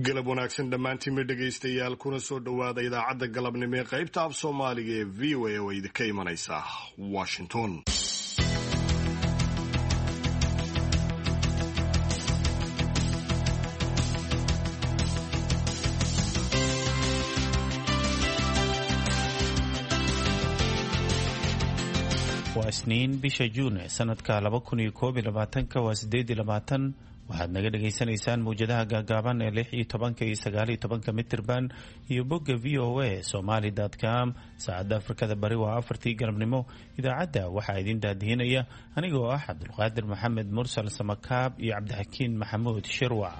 galab wanaagsan dhammaantiin dhegaystayaal kuna soo dhowaada idaacadda galabnimo ee qaybta af Soomaaliga ee VOA oo idinka imanaysa Washington. waa Isniin bisha Juun sanadka 2021 waa 8 waxaad naga dhageysanaysaan muujadaha gaagaaban ee 16 iyo 19 mitirban iyo bogga VOA Somali.com. saacadda Afrikada Bari waa 4 galabnimo. idaacadda waxaa idin daadihinaya anigoo ah Cabdulqaadir Maxamed Mursal Samakaab iyo Cabdixakiin Maxamuud Shirwac.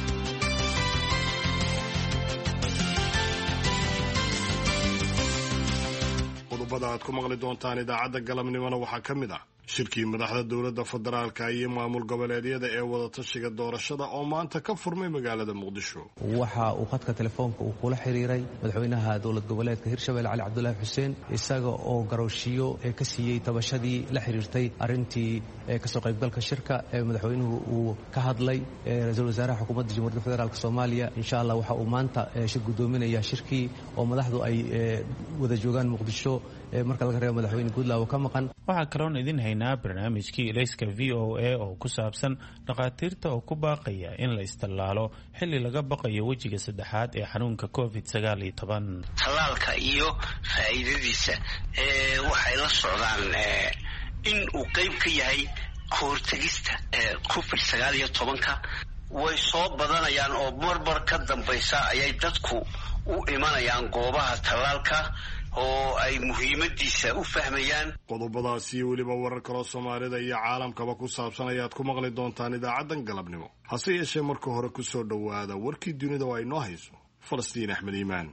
qodobada aad ku maqli doontaan idaacadda galabnimona waxaa ka mid ah shirkii madaxda dowladda federaalka iyo maamul goboleedyada ee wadatashiga doorashada oo maanta ka furmay magaalada Muqdisho. waxa uu khadka telefoonka uu kula xiriiray madaxweynaha dowlad goboleedka Hirshabelle Cali Cabdullaahi Xuseen isaga oo garowshiyo ka siiyay tabashadii la xiriirtay arintii ka soo qaybgalka shirka ee madaxweynuhu uu ka hadlay ra'iisul wasaaraha xukuumadda Jamhuuriyadda Federaalka Soomaaliya. insha Allah waxa uu maanta shir gudoominaya shirkii oo madaxdu ay wada joogaan Muqdisho marka laga reebo madaxweyne Goodlaw ka maqan. waxaa kaloon idin haynaa barnaamijkii ilayska VOA oo ku saabsan dhaqaatiirta oo ku baaqaya in la istallaalo xilli laga baqayo wejiga saddexaad ee xanuunka COVID-19. tallaalka iyo faa'iidadiisa waxay la socdaan in uu qayb ka yahay kahortagista COVID-19 way soo badanayaan oo marmar ka dambaysa ayay dadku u imanayaan goobaha tallaalka oo ay muhiimadiisa u fahmayaan. qodobadaasi iyo weliba warar kaloo Soomaalida iyo caalamkaba ku saabsan ayaad ku maqli doontaan idaacaddan galabnimo. hase yeeshee marka hore ku soo dhowaada warkii dunida oo ay noo hayso Falastiin Axmed Iimaan.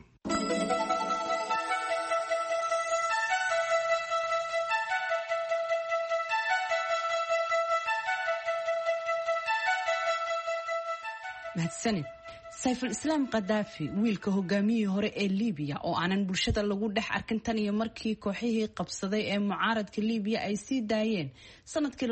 mahadsanid. Saiful Islam Qaddafi wiilka hogaamiyihii hore ee Liibiya oo aanan bulshada lagu dhex arkin tan iyo markii kooxihii qabsaday ee mucaaradka Liibiya ay sii daayeen sanadkii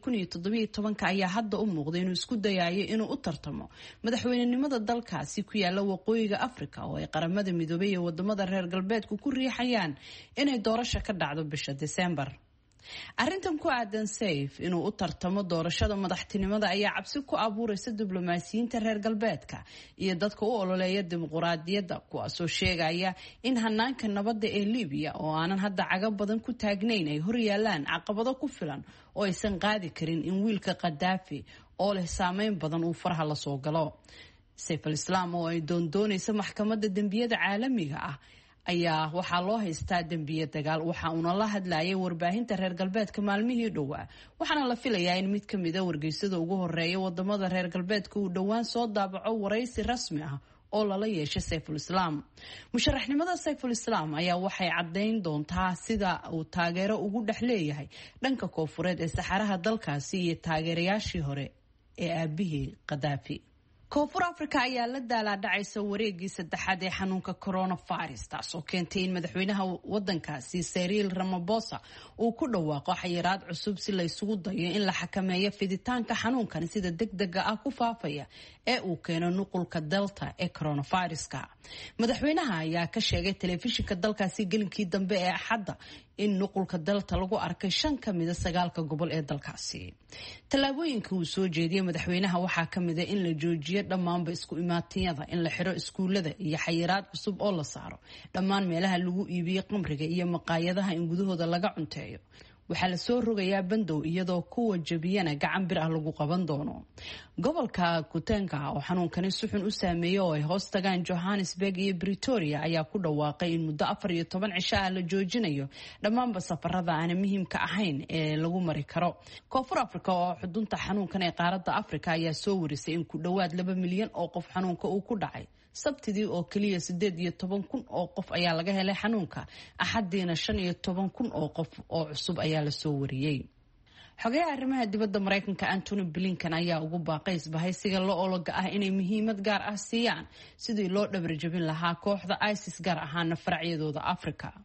2017 ayaa hadda u muuqday inuu isku dayayo inuu u tartamo madaxweynenimada dalkaasi ku yaala waqooyiga Afrika oo ay qaramada midoobay iyo wadamada reer galbeedku ku riixayaan inay doorasho ka dhacdo bisha December. arrintan ku aadan Saif inuu u tartamo doorashada madaxtinimada ayaa cabsi ku abuuraysa diblomaasiyiinta reer galbeedka iyo dadka u ololeeya dimuqraadiyadda kuwaasoo sheegaya in hanaanka nabadda ee Liibiya oo aanan hadda caga badan ku taagnayn ay hor yaalaan caqabado ku filan oo aysan qaadi karin in wiilka Qaddafi oo leh saameyn badan uu faraha la soo galo. Saiful Islam oo ay doonaysa maxkamadda dambiyada caalamiga ah ayaa waxaa loo haystaa dambiye dagaal. waxa uuna la hadlayay warbaahinta reer galbeedka maalmihii dhowaa waxaana la filayaa in mid ka mid ah wargeysyada ugu horeeya wadamada reer galbeedka uu dhowaan soo daabaco waraysi rasmi ah oo lala yeeshay Saiful Islam. musharaxnimada Saiful Islam ayaa waxay cadeyn doontaa sida uu taageero ugu dhex leeyahay dhanka koonfureed ee saxaraha dalkaasi iyo taageerayaashii hore ee aabihii Qaddafi. koonfur Afrika ayaa la daalaadhacaysa wareegii saddexaad ee xanuunka coronavirus taasoo keentay in madaxweynaha wadankaasi Cyril Ramaphosa uu ku dhawaaqo xayiraad cusub si la isugu dayo in la xakameeyo fiditaanka xanuunkan sida degdega ah ku faafaya ee uu keeno nuqulka Delta ee coronaviruska. madaxweynaha ayaa ka sheegay telefishinka dalkaasi gelinkii dambe ee Axadda in nuqulka Delta lagu arkay 5 ka mid ah 9 gobol ee dalkaasi. tallaabooyinka uu soo jeediyay madaxweynaha waxaa ka mid ah in la joojiyo dhammaanba isku imaatiyada, in la xiro iskuulada iyo xayiraad cusub oo la saaro dhammaan meelaha lagu iibiyo qamriga iyo maqaayadaha in gudahooda laga cunteeyo. waxaa la soo rogayaa bandow iyadoo kuwa jabiyana gacan bir ah lagu qaban doono. gobolka Kutenga oo xanuunkani si xun u saameeyay oo ay hoos tagaan Johannesburg iyo Pretoria ayaa ku dhawaaqay in muddo 14 cisho ah la joojinayo dhammaanba safarada aan muhiimka ahayn ee lagu mari karo. koonfur Afrika oo xudunta xanuunkan ee qaaradda Afrika ayaa soo warisay in ku dhawaad 2 milyan oo qof xanuunka uu ku dhacay. sabtidii oo kaliya 18,000 oo qof ayaa laga helay xanuunka. axadiina 15,000 oo qof oo cusub ayaa la soo wariyay. xogayaha arrimaha dibadda Mareykanka Antony Blinken ayaa ugu baaqay isbahaysiga la ologa ah inay muhiimad gaar ah siiyaan sidii loo dhabar jabin lahaa kooxda ISIS gaar ahaan faracyadooda Afrika.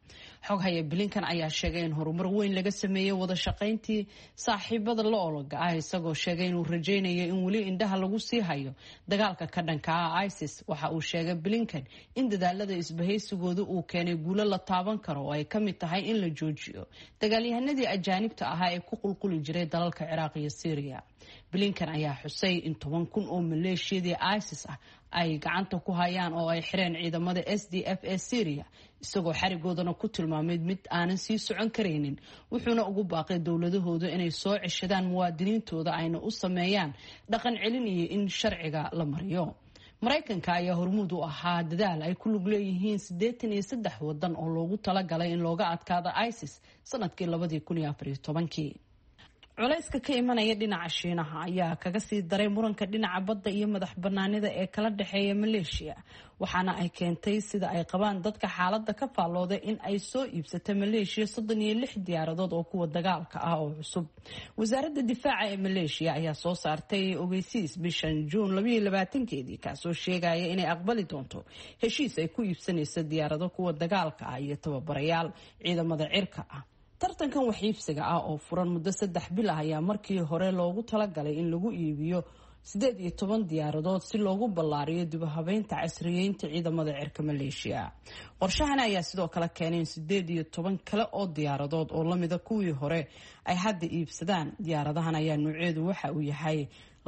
xoghaya Blinken ayaa sheegay in horumar weyn laga sameeyay wada shaqayntii saaxiibada la ololka ah, isagoo sheegay inuu rajaynayo in weli indhaha lagu sii hayo dagaalka ka dhanka ah ISIS. Waxa uu sheegay Blinken in dadaalada isbahaysigooda uu keenay guulo la taaban karo oo ay ka mid tahay in la joojiyo dagaalyahanadii ajaanibta ahaa ee ku qulquli jiray dalalka Ciraaq iyo Syria. Blinken ayaa xusay in 10,000 oo maleeshiyadii ISIS ah ay gacanta ku hayaan oo ay xireen ciidamada SDF ee Syria, isagoo xarigoodana ku tilmaamay mid aanan sii socon karaynin. Wuxuuna ugu baaqay dowladahooda inay soo ceshadaan muwaadiniintooda ayna u sameeyaan dhaqan celin iyo in sharciga la mariyo. Maraykanka ayaa hormuud u ahaa dadaal ay ku lug leeyihiin 83 wadan oo loogu talagalay in looga adkaado ISIS sanadkii 2014. culayska ka imanaya dhinaca Shiinaha ayaa kaga sii daray muranka dhinaca badda iyo madax banaanida ee kala dhaxeeya Malaysia, waxaana ay keentay sida ay qabaan dadka xaaladda ka faallooday in ay soo iibsatay Malaysia 36 diyaaradood oo kuwa dagaalka ah oo cusub. Wasaaradda difaaca ee Malaysia ayaa soo saartay ogeysiis bishan June 22 kaasoo sheegaya inay aqbali doonto heshiis ay ku iibsanayso diyaarado kuwa dagaalka ah iyo tababarayaal ciidamada cirka ah. tartankan waxiibsiga ah oo furan muddo 3 bil ah ayaa markii hore loogu talagalay in lagu iibiyo 18 diyaaradood si loogu ballaariyo dib u habeynta casriyeynta ciidamada cirka Malaysia. Qorshahan ayaa sidoo kale keenay 18 kale oo diyaaradood oo la mid ah kuwii hore ay hadda iibsadaan. Diyaaradahan ayaa nuuceedu waxa uu yahay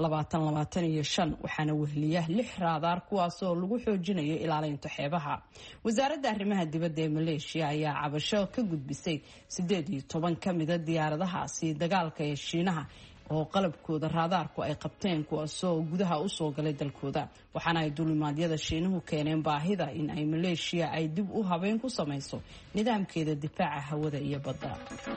25 waxaana wehliya 6 raadaar kuwaas oo lagu xoojinayo ilaalinta xeebaha. Wasaaradda arrimaha dibadda ee Malaysia ayaa cabasho ka gudbisay 18 kamid ah diyaaradahaasi dagaalka ee Shiinaha oo qalabkooda raadaarku ay qabteen kuwaas oo gudaha u soo galay dalkooda, waxaana ay duulimaadyada Shiinuhu keeneen baahida in ay Malaysia ay dib u habeyn ku samayso nidaamkeeda difaaca hawada iyo badda.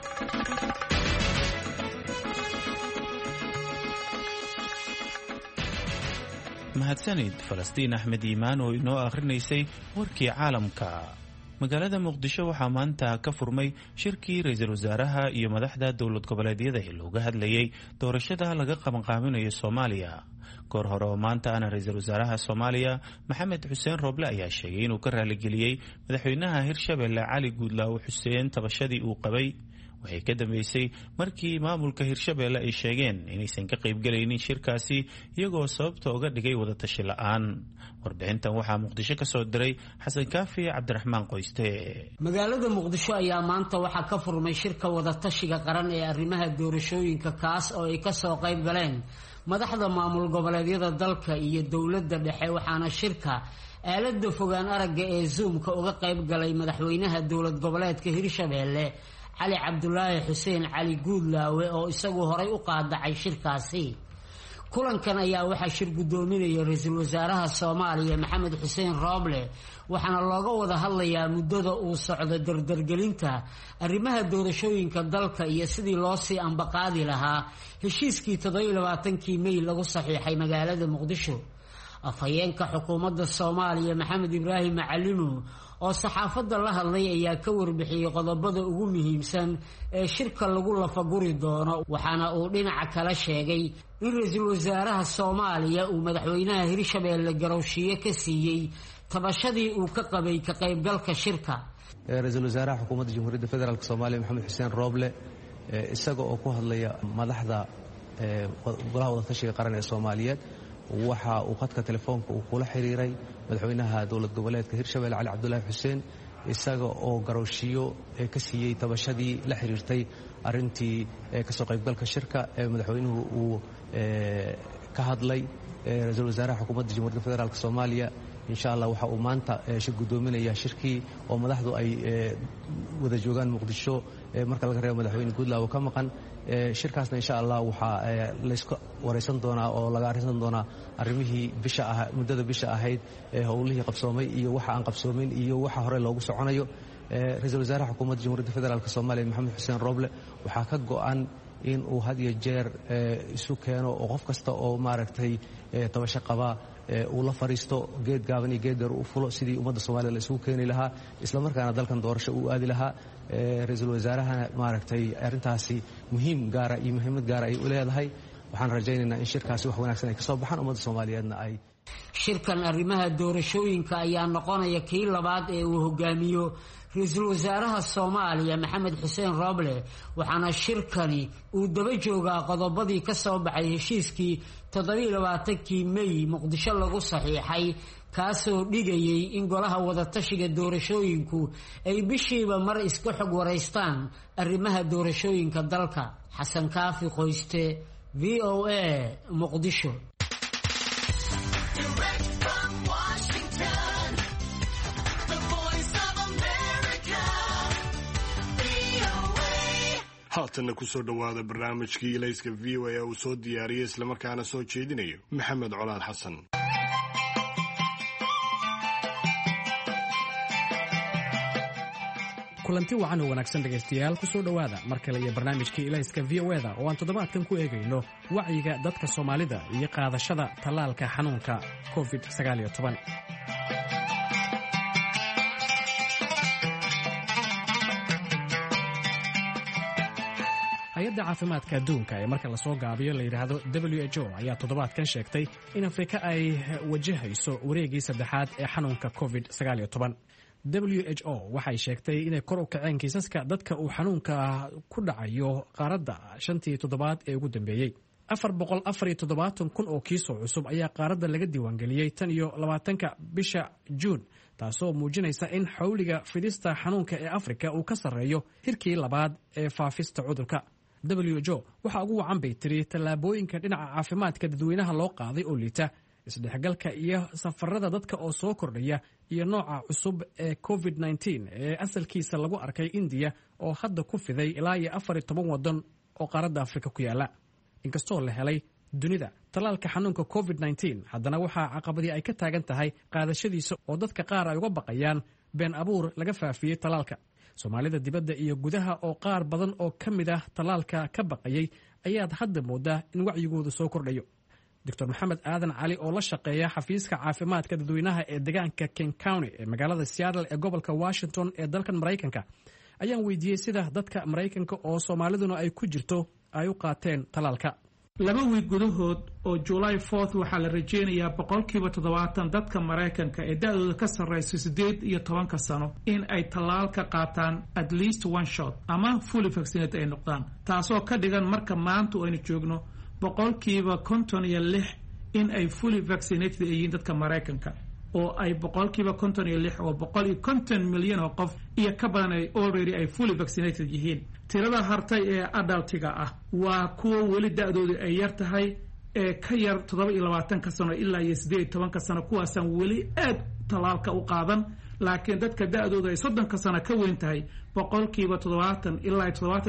mahadsanid Falastiin Axmed Iimaan oo inoo akhrinaysay warkii caalamka. magaalada Muqdisho waxaa maanta ka furmay shirkii ra'iisul wasaaraha iyo madaxda dowlad goboleedyada ee looga hadlayay doorashada laga qabanqaabinayo Soomaaliya. goor hore oo maanta ana ra'iisul wasaaraha Soomaaliya Maxamed Xuseen Roble ayaa sheegay inuu ka raaligeliyay madaxweynaha Hirshabelle Cali Guudlaaw Xuseen tabashadii uu qabay. waxay ka dambeysay markii maamulka Hirshabelle ay sheegeen inaysan ka qayb galaynin shirkaasi iyagoo sababta uga dhigay wada tashi la'aan. warbixintan waxaa Muqdisho ka soo diray Xasan Kaafi Cabdiraxmaan Qoyste. magaalada Muqdisho ayaa maanta waxaa ka furmay shirka wada tashiga qaran ee arrimaha doorashooyinka kaas oo ay ka soo qayb galeen madaxda maamul goboleedyada dalka iyo dowladda dhexe, waxaana shirka aalada fogaan aragga ee Zoom-ka uga qayb galay madaxweynaha dowlad goboleedka Hirshabelle Cali Cabdulaahi Xuseen Cali Guudlaawe oo isagu horay u qaadacay shirkaasi. kulankan ayaa waxaa shir gudoominaya ra'iisul wasaaraha Soomaaliya Maxamed Xuseen Roble, waxaana looga wada hadlayaa muddada uu socdo dardargelinta arrimaha doorashooyinka dalka iyo sidii loo sii ambaqaadi lahaa heshiiskii 27 May lagu saxiixay magaalada Muqdisho. afhayeenka xukuumadda Soomaaliya Maxamed Ibraahim Macalimo oo saxaafadda la hadlay ayaa ka warbixiyay qodobada ugu muhiimsan ee shirka lagu lafaguri doono, waxaana uu dhinaca kala sheegay in ra'iisul wasaaraha Soomaaliya uu madaxweynaha Hirshabelle garowshiye ka siiyay tabashadii uu ka qabay ka qaybgalka shirka. ra'iisul wasaaraha xukuumadda Jamhuuriyadda Federaalka Soomaaliya Maxamed Xuseen Roble isaga oo ku hadlaya madaxda golaha wada tashiga qaran ee Soomaaliyeed waxa uu khadka telefoonka uu kula xiriiray madaxweynaha dowlad goboleedka Hirshabelle Cali Cabdulaahi Xuseen isaga oo garowshiyo ka siiyay tabashadii la xiriirtay arintii ka soo qaybgalka shirka ee madaxweynuhu uu ka hadlay. ra'iisul wasaaraha xukuumadda Jamhuuriyadda Federaalka Soomaaliya insha Allah waxa uu maanta shir gudoominaya shirkii oo madaxdu ay wada joogaan Muqdisho marka laga reebo madaxweyne Guudlaaw ka maqan. shirkaasna insha Allah waxa la isku wareysan doonaa oo laga arinsan doonaa arrimihii muddada bisha ahayd howlihii qabsoomay iyo waxa aan qabsoomin iyo waxa hore loogu soconayo. ra'iisul wasaaraha xukuumadda Jamhuuriyadda Federaalka Soomaaliya Maxamed Xuseen Roble waxaa ka go'an in uu had iyo jeer isu keeno oo qof kasta oo maaragtay tabasho qaba uu la fariisto geed gaaban iyo geed dheer u fulo sidii ummadda Soomaaliya la isugu keeni lahaa isla markaana dalkan doorasho uu aadi lahaa. ra'iisul wasaarahana maaragtay arrintaasi muhiim gaara iyo muhiimad gaara ay u leedahay. waxaan rajaynaynaa in shirkaasi wax wanaagsan ay ka soo baxaan ummadda Soomaaliyeedna ay shirkan arrimaha doorashooyinka ayaa noqonaya kii labaad ee uu hogaamiyo ra-iisul wasaaraha Soomaaliya Maxamed Xuseen Roble waxaana shirkani uu daba joogaa qodobadii ka soo baxay heshiiskii 27kii May Muqdisho lagu saxiixay kaasoo dhigayay in golaha wadatashiga doorashooyinku ay bishiiba mar iska xog wareystaan arrimaha doorashooyinka dalka. Xasan Kaafi Qoyste, VOA, Muqdisho. haatanna ku soo dhowaada barnaamijkii ilayska VOA ee uu soo diyaariyey islamarkaana soo jeedinayo Maxamed Colaad Xasan. kulanti wacan oo wanaagsan dhegaystayaal ku soo dhowaada mar kale iyo barnaamijkii ilayska VOA-da oo aan toddobaadkan ku eegayno wacyiga dadka Soomaalida iyo qaadashada tallaalka xanuunka COVID-19. hay-adda caafimaadka adduunka ee marka lasoo gaabiyo la yidhaahdo WHO ayaa toddobaadkan sheegtay in Afrika ay wajahayso wareegii saddexaad ee xanuunka COVID-19. WHO waxay sheegtay inay kor u kaceen kiisaska dadka uu xanuunka ku dhacayo qaaradda 5 toddobaad ee ugu dambeeyey. 474 kun oo kiisoo cusub ayaa qaaradda laga diiwaangeliyey tan iyo 20 bisha Juun, taasoo muujinaysa in xawliga fidista xanuunka ee Afrika uu ka sarreeyo hirkii labaad ee faafista cudurka. WHO waxa ugu wacan bay tiri tallaabooyinka dhinaca caafimaadka dadweynaha loo qaaday oo liita, isdhexgalka iyo safarada dadka oo soo kordhaya, iyo nooca cusub ee COVID-19 ee asalkiisa lagu arkay India oo hadda ku fiday ilaa 14 wadan oo qaaradda Afrika ku yaala. inkastoo la helay dunida tallaalka xanuunka COVID-19, haddana waxaa caqabadii ay ka taagan tahay qaadashadiisa oo dadka qaar ay uga baqayaan been abuur laga faafiyey tallaalka. Soomaalida dibadda iyo gudaha oo qaar badan oo ka mid ah tallaalka ka baqayay ayaad hadda moodaa in wacyigoodu soo kordhayo. Dr. Maxamed Aadan Cali oo la shaqeeya xafiiska caafimaadka dadweynaha ee deegaanka King County ee magaalada Seattle ee gobolka Washington ee dalkan Mareykanka ayaan weydiiyey sida dadka Mareykanka oo Soomaaliduna ay ku jirto ay u qaateen tallaalka. 2 wiig gudahood oo July 4th waxaa la rajeynayaa 70% dadka Mareykanka ee da'dooda ka sarreysa 18 sano in ay tallaalka qaataan at least one shot ama fully vaccinated ay noqdaan, taasoo ka dhigan marka maanta aynu joogno 56% in ay fully vaccinated yihiin dadka Mareykanka, oo ay 56% oo 150 milyan oo qof iyo ka badan ay already ay fully vaccinated yihiin. tirada hartay ee adultiga ah waa kuwa weli da'doodu ay yar tahay ee ka yar 27 sano ilaa 18 sano, kuwaasaan weli aad tallaalka u qaadan, laakiin dadka da'doodu ay 30 sano ka weyn tahay 70% ilaa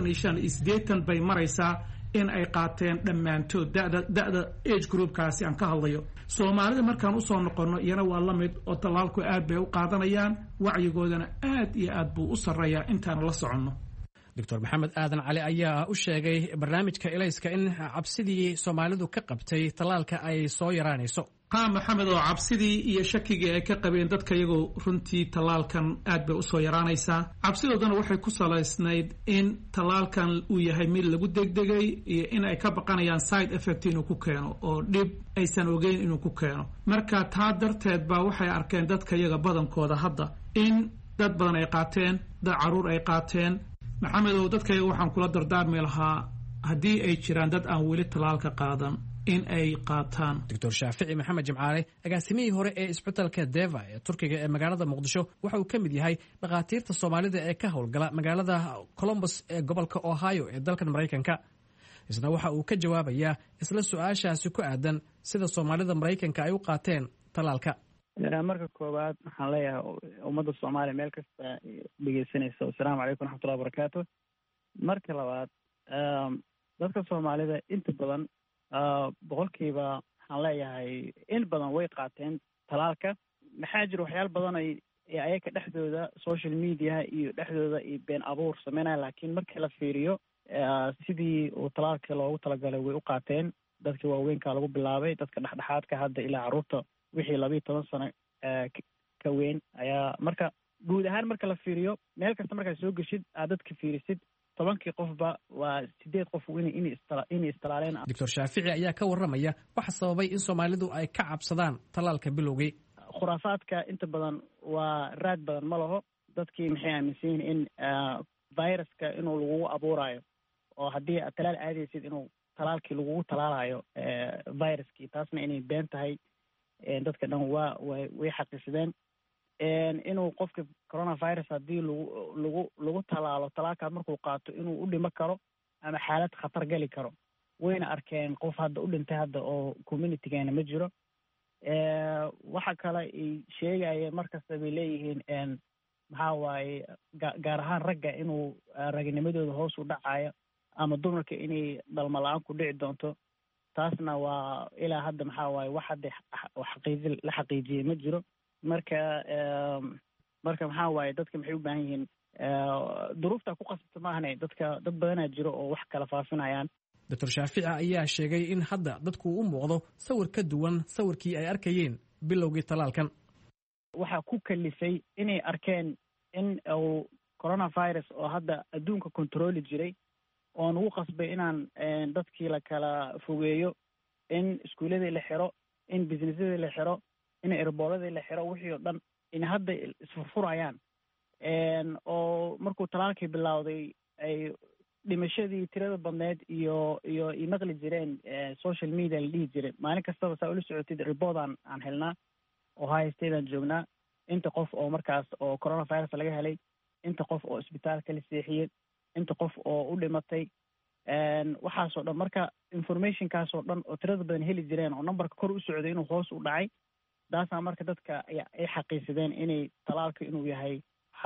75 bay maraysaa in ay qaateen dhammaantood da'da age groupkaasi aan ka hadlayo. Soomaalida markaan usoo noqono iyana waa la mid oo tallaalku aad bay u qaadanayaan, wacyigoodana aad iyo aad buu u sarreeyaa intaan la soconno. Dr. Maxamed Aadan Cali ayaa u sheegay barnaamijka ilayska in cabsidii Soomaalidu ka qabtay tallaalka ay soo yaraanayso. Maxamed, oo cabsidii iyo shakigii ay ka qabeen dadka iyagoo runtii tallaalkan aad bay u soo yaraanaysaa. Cabsidoodana waxay ku salaysnayd in tallaalkan uu yahay mid lagu degdegay iyo in ay ka baqanayaan side effect inuu ku keeno oo dhib aysan ogeyn inuu ku keeno. Marka taa darteed baa waxay arkeen dadka iyaga badankooda hadda in dad badan ay qaateen, dad caruur ay qaateen. Maxamed, oo dadkayga waxaan kula dardaarmi lahaa haddii ay jiraan dad aan weli tallaalka qaadan in ay qaataan. Dr. Shaafici Maxamed Jimcaale, agaasimihii hore ee isbitaalka Deva ee Turkiga ee magaalada Muqdisho, waxa uu ka mid yahay dhakhaatiirta Soomaalida ee ka howlgala magaalada Columbus ee gobolka Ohio ee dalkan Mareykanka. Isna waxa uu ka jawaabayaa isla su'aashaasi ku aadan sida Soomaalida Mareykanka ay u qaateen tallaalka. marka koowaad waxaan leeyahay ummadda Soomaaliya meel kasta dhegeysanaysa, assalaamu calaykum waraxmatullahi wabarakaatu. marka labaad, dadka Soomaalida inta badan boqolkiiba waxaan leeyahay in badan way qaateen tallaalka. maxaa jira waxyaalo badan ay ayaga dhexdooda social media iyo dhexdooda iyo been abuur sameynaya, laakiin markii la fiiriyo sidii uu tallaalka loogu talagalay way u qaateen. dadkii waaweynka lagu bilaabay, dadka dhexdhexaadka hadda ilaa carruurta wixii 12 sano ka weyn ayaa. marka guud ahaan marka la fiiriyo meel kasta markaad soo geshid aad dadka fiirisid tobankii qofba waa 8 qof inay istalaaleen. Dr. Shaafici ayaa ka warramaya waxa sababay in Soomaalidu ay ka cabsadaan talaalka bilowgii. Khuraafaadka inta badan waa raad badan ma laho. Dadkii maxay aaminsan yihiin in viruska inuu lagu abuurayo oo haddii talaal aadaysid inuu talaalkii lagu talaalayo viruskii, taasna inay been tahay. Dadka dhan way xaqiisadeen inuu qofka coronavirus haddii lagu talaalo talaalka markuu qaato inuu u dhimo karo ama xaalad khatar gali karo. Wayna arkeen qof hadda u dhintay hadda oo communitygeena ma jiro. Waxa kale ay sheegayeen markasta bay leeyihiin maxaa waaye gaar ahaan ragga inuu ragnimadooda hoos u dhacayo ama dumarka inay dhalmo la-aan ku dhici doonto. taasna waa ilaa hadda maxaa waaye wax hadda la xaqiijiyey ma jiro. marka maxaa waaye dadka maxay u baahan yihiin duruufta ku qasabta maahane dad badanaa jiro oo wax kala faafinayaan. Dr. Shaafici ayaa sheegay in hadda dadku u muuqdo sawir ka duwan sawirkii ay arkayeen bilowgii talaalkan. waxaa ku kalifay inay arkeen in uu coronavirus oo hadda adduunka controli jiray oo nagu qasbay inaan dadkii la kala fogeeyo, in iskuuladii la xiro, in businessadii la xiro, in airboorladii la xiro, wixii oo dhan in hadda isfurfurayaan. oo markuu talaalkii bilowday ay dhimashadii tirada badneed iyo maqli jireen social media la dhihi jiray. maalin kastaba saa ula socotid report aan helnaa oo high state aan joognaa, inta qof oo markaas oo coronavirus laga helay, inta qof oo isbitaalka la seexiyey, inta qof oo u dhimatay, waxaasoo dhan. marka informationkaasoo dhan oo tirada badan heli jireen oo numberka kor u socday inuu hoos u dhacay, taasaa marka dadka ay xaqiisadeen inay talaalka inuu yahay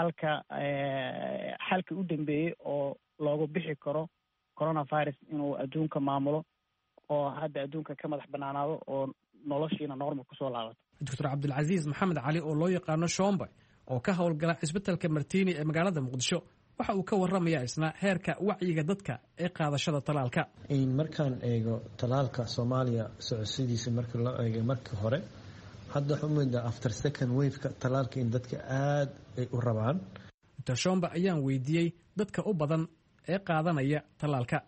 xalka u dambeeyey oo loogu bixi karo coronavirus inuu adduunka maamulo oo hadda adduunka ka madax banaanaado oo noloshiina normal kusoo laabato. Dr. Cabdilcasiis Maxamed Cali oo loo yaqaano Shombe oo ka howlgala cisbitaalka Martiini ee magaalada Muqdisho waxa uu ka warramayaa isna heerka wacyiga dadka ee qaadashada talaalka. markaan eego talaalka Soomaaliya socodsidiisa markii loo eegay markii hore, hadda xumida after second wave-ka talaalka in dadka aad ay u rabaan. Dr. Shombe ayaan weydiiyey dadka u badan ee qaadanaya talaalka.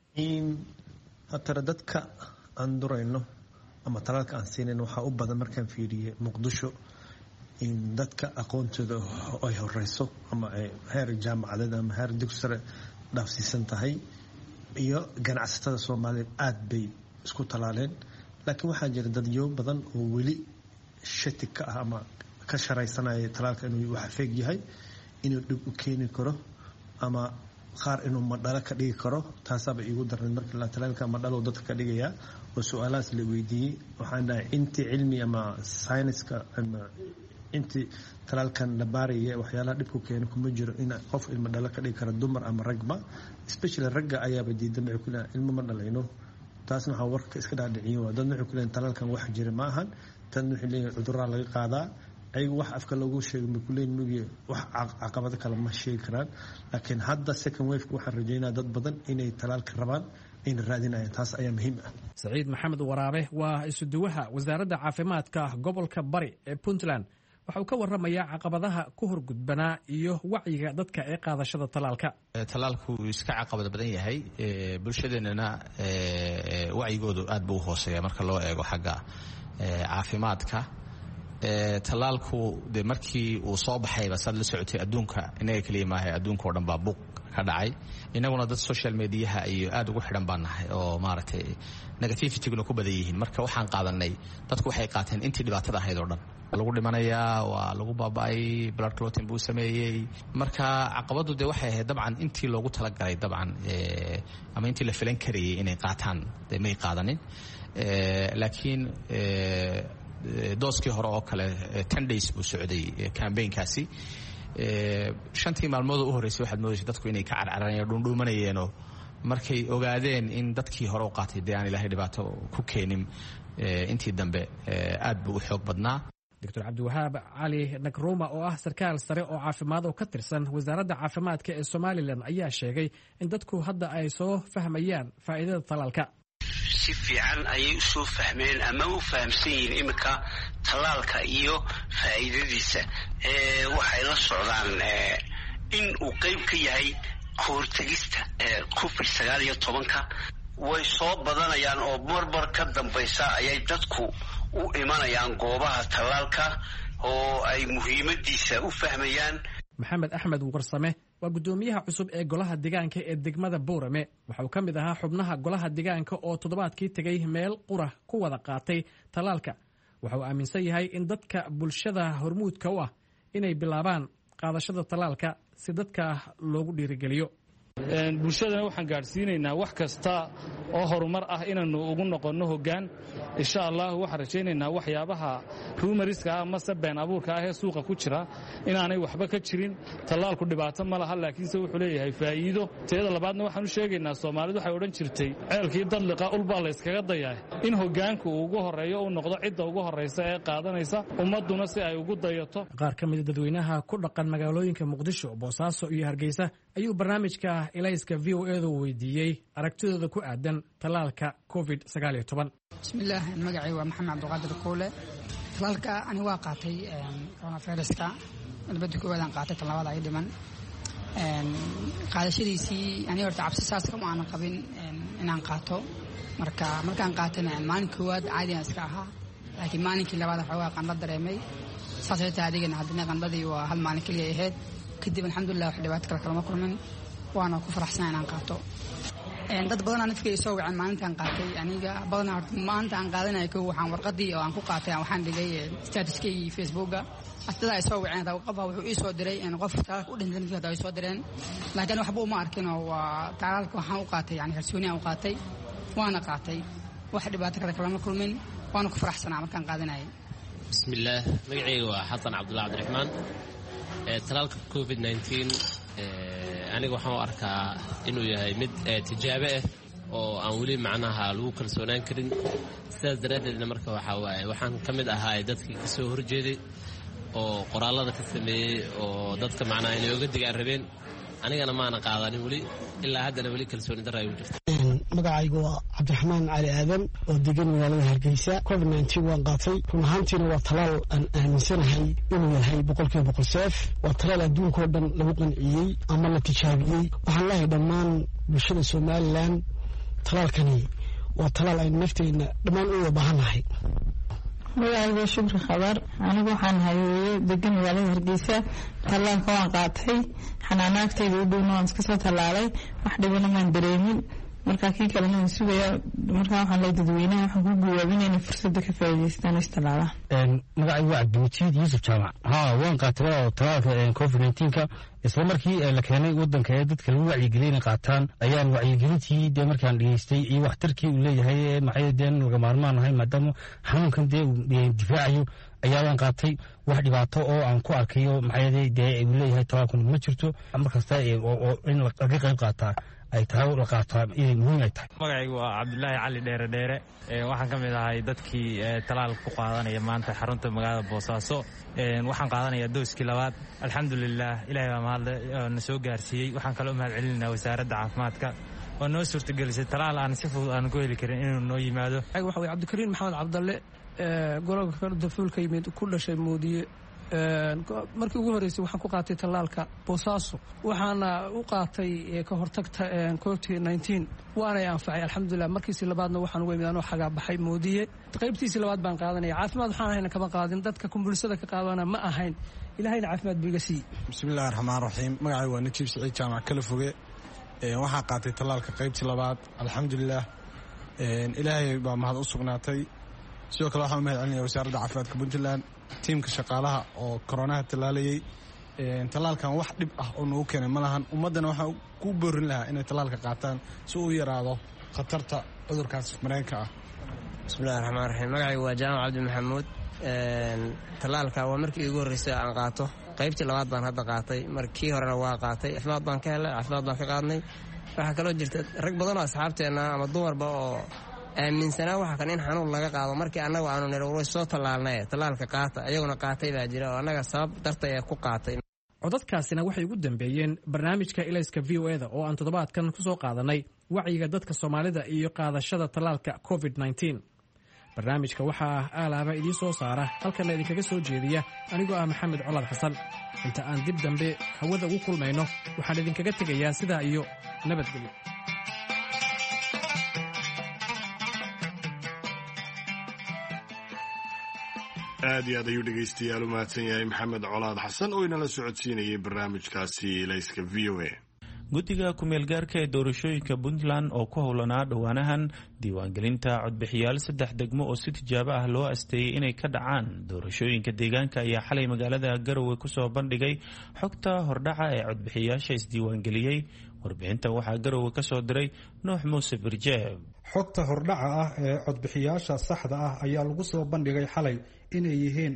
hatara dadka aan durayno ama talaalka aan siinin waxaa u badan markaan fiiriyey Muqdisho in dadka aqoontooda ay horeyso ama ay heer jaamacadeed ama heer dugsi sare dhaafsiisan tahay, iyo ganacsatada Soomaaliyeed aad bay isku talaaleen. laakiin waxaa jira dadyo badan oo weli shati ka ah ama ka sharaysanaya talaalka inuu wax feeg yahay, inuu dhib u keeni karo ama qaar inuu madhalo ka dhigi karo. taasaaba iigu darnay markii la talaalka madhalo dadka ka dhigaya oo su'aalahaas la weydiiyey. waxaan dhahay intii cilmi ama sayniska ama intii talaalkan la baaraya waxyaalaha dhibku keeno kuma jiro in qof ilmo dhalo ka dhigi karo dumar ama ragba, especially ragga ayaaba diidan waxay ku leeyihiin ilmo ma dhalayno. taasna waxaa warka iska dhaadhiciyo waa dadna waxay ku leeyihiin talaalkan wax jira ma ahan, tan waxay leeyihiin cudurraa laga qaadaa. ayagu wax afka loogu sheegay ma ku leeyihiin nugi wax caqabado kale ma sheegi karaan. laakiin hadda second wave-ka waxaan rajaynaa dad badan inay talaalka rabaan ayna raadinayaan. taas ayaa muhiim ah. Saciid Maxamed Waraabe waa isuduwaha wasaaradda caafimaadka gobolka Bari ee Puntland. waxa uu ka warramayaa caqabadaha ku horgudbanaa iyo wacyiga dadka ee qaadashada talaalka. talaalku iska caqabad badan yahay, bulshadeenana wacyigoodu aad buu u hooseeya marka loo eego xagga caafimaadka. talaalku de markii uu soo baxayba saad la socotay adduunka inaga kaliya maahay, adduunka oo dhan baa buuq ka dhacay. inaguna dad social mediaha iyo aad ugu xidhan baan nahay oo maaragtay negativityguna ku badan yihiin. marka waxaan qaadanay dadku waxay qaateen intii dhibaatada ahayd oo dhan. lagu dhimanayaa, waa lagu baaba'ay, blood clotting buu sameeyey. marka caqabadu de waxay ahayd dabcan intii loogu talagalay dabcan ama intii la filan karayay inay qaataan de may qaadanin. laakiin dooskii hore oo kale 10 days buu socday campaignkaasi. 5 maalmood u horeysay waxaad moodaysa dadku inay ka carcarayeen, dhuundhuumanayeenoo markay ogaadeen in dadkii hore u qaatay dee aan ilaahay dhibaato ku keenin, intii dambe aad buu u xoog badnaa. Dr. Cabdiwahaab Cali Nakruma oo ah sarkaal sare oo caafimaad oo ka tirsan wasaaradda caafimaadka ee Somaliland ayaa sheegay in dadku hadda ay soo fahmayaan faa'iidada talaalka. si fiican ayay u soo fahmeen ama u fahamsan yihiin iminka talaalka iyo faa'iidadiisa. waxay la socdaan in uu qayb ka yahay kahortegista covid 19 way soo badanayaan oo marmar ka dambaysa ayay dadku u imanayaan goobaha tallaalka oo ay muhiimadiisa u fahmayaan. maxamed axmed warsame waa gudoomiyaha cusub ee golaha deegaanka ee degmada Boorame. waxa uu ka mid ahaa xubnaha golaha deegaanka oo toddobaadkii tagay meel qura ku wada qaatay tallaalka. waxa uu aaminsan yahay in dadka bulshada hormuudka u ah inay bilaabaan qaadashada tallaalka si dadka loogu dhiirigeliyo. bulshadana waxaan gaadhsiinaynaa wax kasta oo horumar ah inaanu ugu noqonno hoggaan. insha allah waxaan rajaynaynaa waxyaabaha rumariska ah mase been abuurka ah ee suuqa ku jira inaanay waxba ka jirin. tallaalku dhibaato ma laha, laakiinse wuxuu leeyahay faa'iido. teeda labaadna waxaan u sheegaynaa soomaalidu waxay odhan jirtay ceelkii dadliqa ulbaa la yskaga dayaa, in hoggaanku uu ugu horreeyo uu noqdo cidda ugu horraysa ee qaadanaysa, ummadduna si ay ugu dayato. qaar ka mid dadweynaha ku dhaqan magaalooyinka Muqdisho, Boosaaso iyo Hargeysa ayuu barnaamijka ilayska VOA weydiiyey aragtidooda ku aadan tallaalka covid 19. bismillaah, magacay waa maxamed cabdiqaadir Koole. tallaalka ani waa qaatay coronaviruska labada koowaadaan qaatay, tan labaad ay dhiman. qaadashadiisii ani horta cabsi saas kama aanan qabin inaan qaato. markaan qaatayna maalin koowaad caadiyan iska ahaa, laakiin maalinkii labaad waxoogaa qandho dareemay. saas ay tahay adigana haddana qandhadii waa hal maalin keliya ahayd. kadib alxamdulilah wax dhibaato kale kalama kulmin, waana ku faraxsanaa inaan qaato. dad badanaa nafkay soo waceen maalintaan qaatay. aniga badanaa horta maalinta aan qaadanayo kow waxaan warqadii oo aan ku qaatay waxaan dhigay statuskaygi Facebooka. astada ay soo waceen qofba wuxuu ii soo diray in qof tallaalka u dhintay naftiisa ay soo direen, laakiin waxba uma arkin oo waa tallaalka waxaan u qaatay yani kalsooni aan u qaatay, waana qaatay. wax dhibaato kale kalama kulmin, waana ku faraxsanaa markaan qaadanayay. bismillaah, magacayga waa xasan cabdullahi cabdiraxmaan. tallaalka covid 19 aniga waxaan u arkaa inuu yahay mid tijaabo ah oo aan weli macnaha lagu kalsoonaan karin. sidaas daraaddeedna marka waxaan ka mid ahaa dadkii ka soo horjeeday oo qoraallada ka sameeyey oo dadka macnaha inay oga digaan rabeen. anigana maana qaadanin weli, ilaa haddana weli kalsooni darra ay u jirta. magacaygu waa cabdiraxmaan cali aadan oo degan magaalada Hargeysa. covid 19 waan qaatay. run ahaantiina waa talaal aan aaminsanahay inuu yahay 100% safe. waa talaal adduunka oo dhan lagu qanciyey ama la tijaabiyey. waxaan leeyahay dhammaan bulshada Somaliland, talaalkani waa talaal ay nafteena dhammaan u wada baahannahay. magacaygu shukri khabar. anigu waxaan hayeeyey degan magaalada Hargeysa. tallaalka waan qaatay, xanaanaagtayda u dhowna waan iska soo tallaalay, wax dhibana maan dareemin. markaa kii kalena waan sugayaa. markaa waxaan leeyahay dadweynaha waxaan ku guwaabinaya inay fursadda ka faa'iidaystaan oo istalaalaan. magacaygu waa cabdimajid yuusuf jaamac. waan qaatay tallaalka covid 19 isla markii la keenay waddanka ee dadka lagu wacyigeliyay inay qaataan ayaan wacyigelintii dee markaan dhegeystay iyo waxtarkii uu leeyahay maxay deen laga maarmaan ahay maadaama xanuunkan dee uu difaacayo ayaabaan qaatay. wax dhibaato oo aan ku arkayo maxay dee uu leeyahay tallaalkan ma jirto. markasta oo in laga qayb qaataa ay tahay la qaataa inay muhiim ay tahay. magacaygu waa cabdullaahi cali dheere. waxaan ka mid ahay dadkii tallaalka ku qaadanaya maanta xarunta magaalada Boosaaso. waxaan qaadanayaa dooskii labaad. alxamdulilah, ilaahay baa mahadle na soo gaarsiiyey. waxaan kaloo mahad celinaynaa wasaaradda caafimaadka oo noo suurtagelisay tallaal aan si fudud aan ku heli karin inuu noo yimaado. waxa weye cabdikariin maxamed cabdalle, gobolka dafuulka yimid ku dhashay Moodiye. markii ugu horeysay waxaan ku qaatay tallaalka Boosaaso. waxaana u qaatay ka hortagta covid 19 waana anfacay alxamdulilah. markiisii labaadna waxaan ugu imid anoo xagaa baxay Moodiye. qaybtiisii labaad baan qaadanaya. caafimaad waxaan ahayna kama qaadin, dadka kumbulshada ka qaadana ma ahayn. ilaahayna caafimaad buu iga siiyey. bismillahi raxmaan raxiim. magacaygu waa Najiib Siciid Jaamac kala foge. waxaan qaatay tallaalka qaybtii labaad. alxamdulilah, ilaahay baa mahad u sugnaatay. sidoo kale waxaan u mahad celinaya wasaaradda caafimaadka Puntland, tiimka shaqaalaha oo koronaha tallaalayay. tallaalkan wax dhib ah oo nagu keenay ma lahan. ummaddana waxaan ku boorin lahaa inay tallaalka qaataan si uu yaraado khatarta cudurkaas mareenka ah. bismillahi raxmaan raxiim. magacaygu waa jaamac cabdi maxamuud. tallaalka waa markii iigu horreysay aan qaato. qaybtii labaad baan hadda qaatay. markii horena waa qaatay. caafimaad baan ka helay, caafimaad baan ka qaadnay. waxaa kaloo jirta rag badan oo asxaabteenna ama dumarba oo aaminsanaa waxa kan in xanuun laga qaado. markii annagu aanu niro way soo tallaalnay tallaalka qaata, ayaguna qaatay baa jira oo annaga sabab dartay ee ku qaatay. codadkaasina waxay ugu dambeeyeen barnaamijka ilayska VOA oo aan toddobaadkan ku soo qaadanay wacyiga dadka Soomaalida iyo qaadashada tallaalka covid 19. barnaamijka waxaa aalaaba idiin soo saara halkanna idinkaga soo jeediya anigoo ah maxamed colaad xasan. inta aan dib dambe hawada ugu kulmayno waxaan idinkaga tegayaa sidaa iyo nabadgelyo. aad iyo aad ayuu dhegaystayaal u mahadsan yahay maxamed colaad xasan oo inala socodsiinayay barnaamijkaasi layska v o a. guddiga ku-meelgaarka ee doorashooyinka puntland oo ku howlanaa dhowaanahan diiwaangelinta codbixiyaal 3 degmo oo si tijaabo ah loo asteeyey inay ka dhacaan doorashooyinka deegaanka ayaa xalay magaalada garowe kusoo bandhigay xogta hordhaca ee codbixiyaasha isdiiwaangeliyey. warbixinta waxaa garowe ka soo diray nuux muuse birjeeb. xogta hordhaca ah ee codbixiyaasha saxda ah ayaa lagu soo bandhigay xalay inay yihiin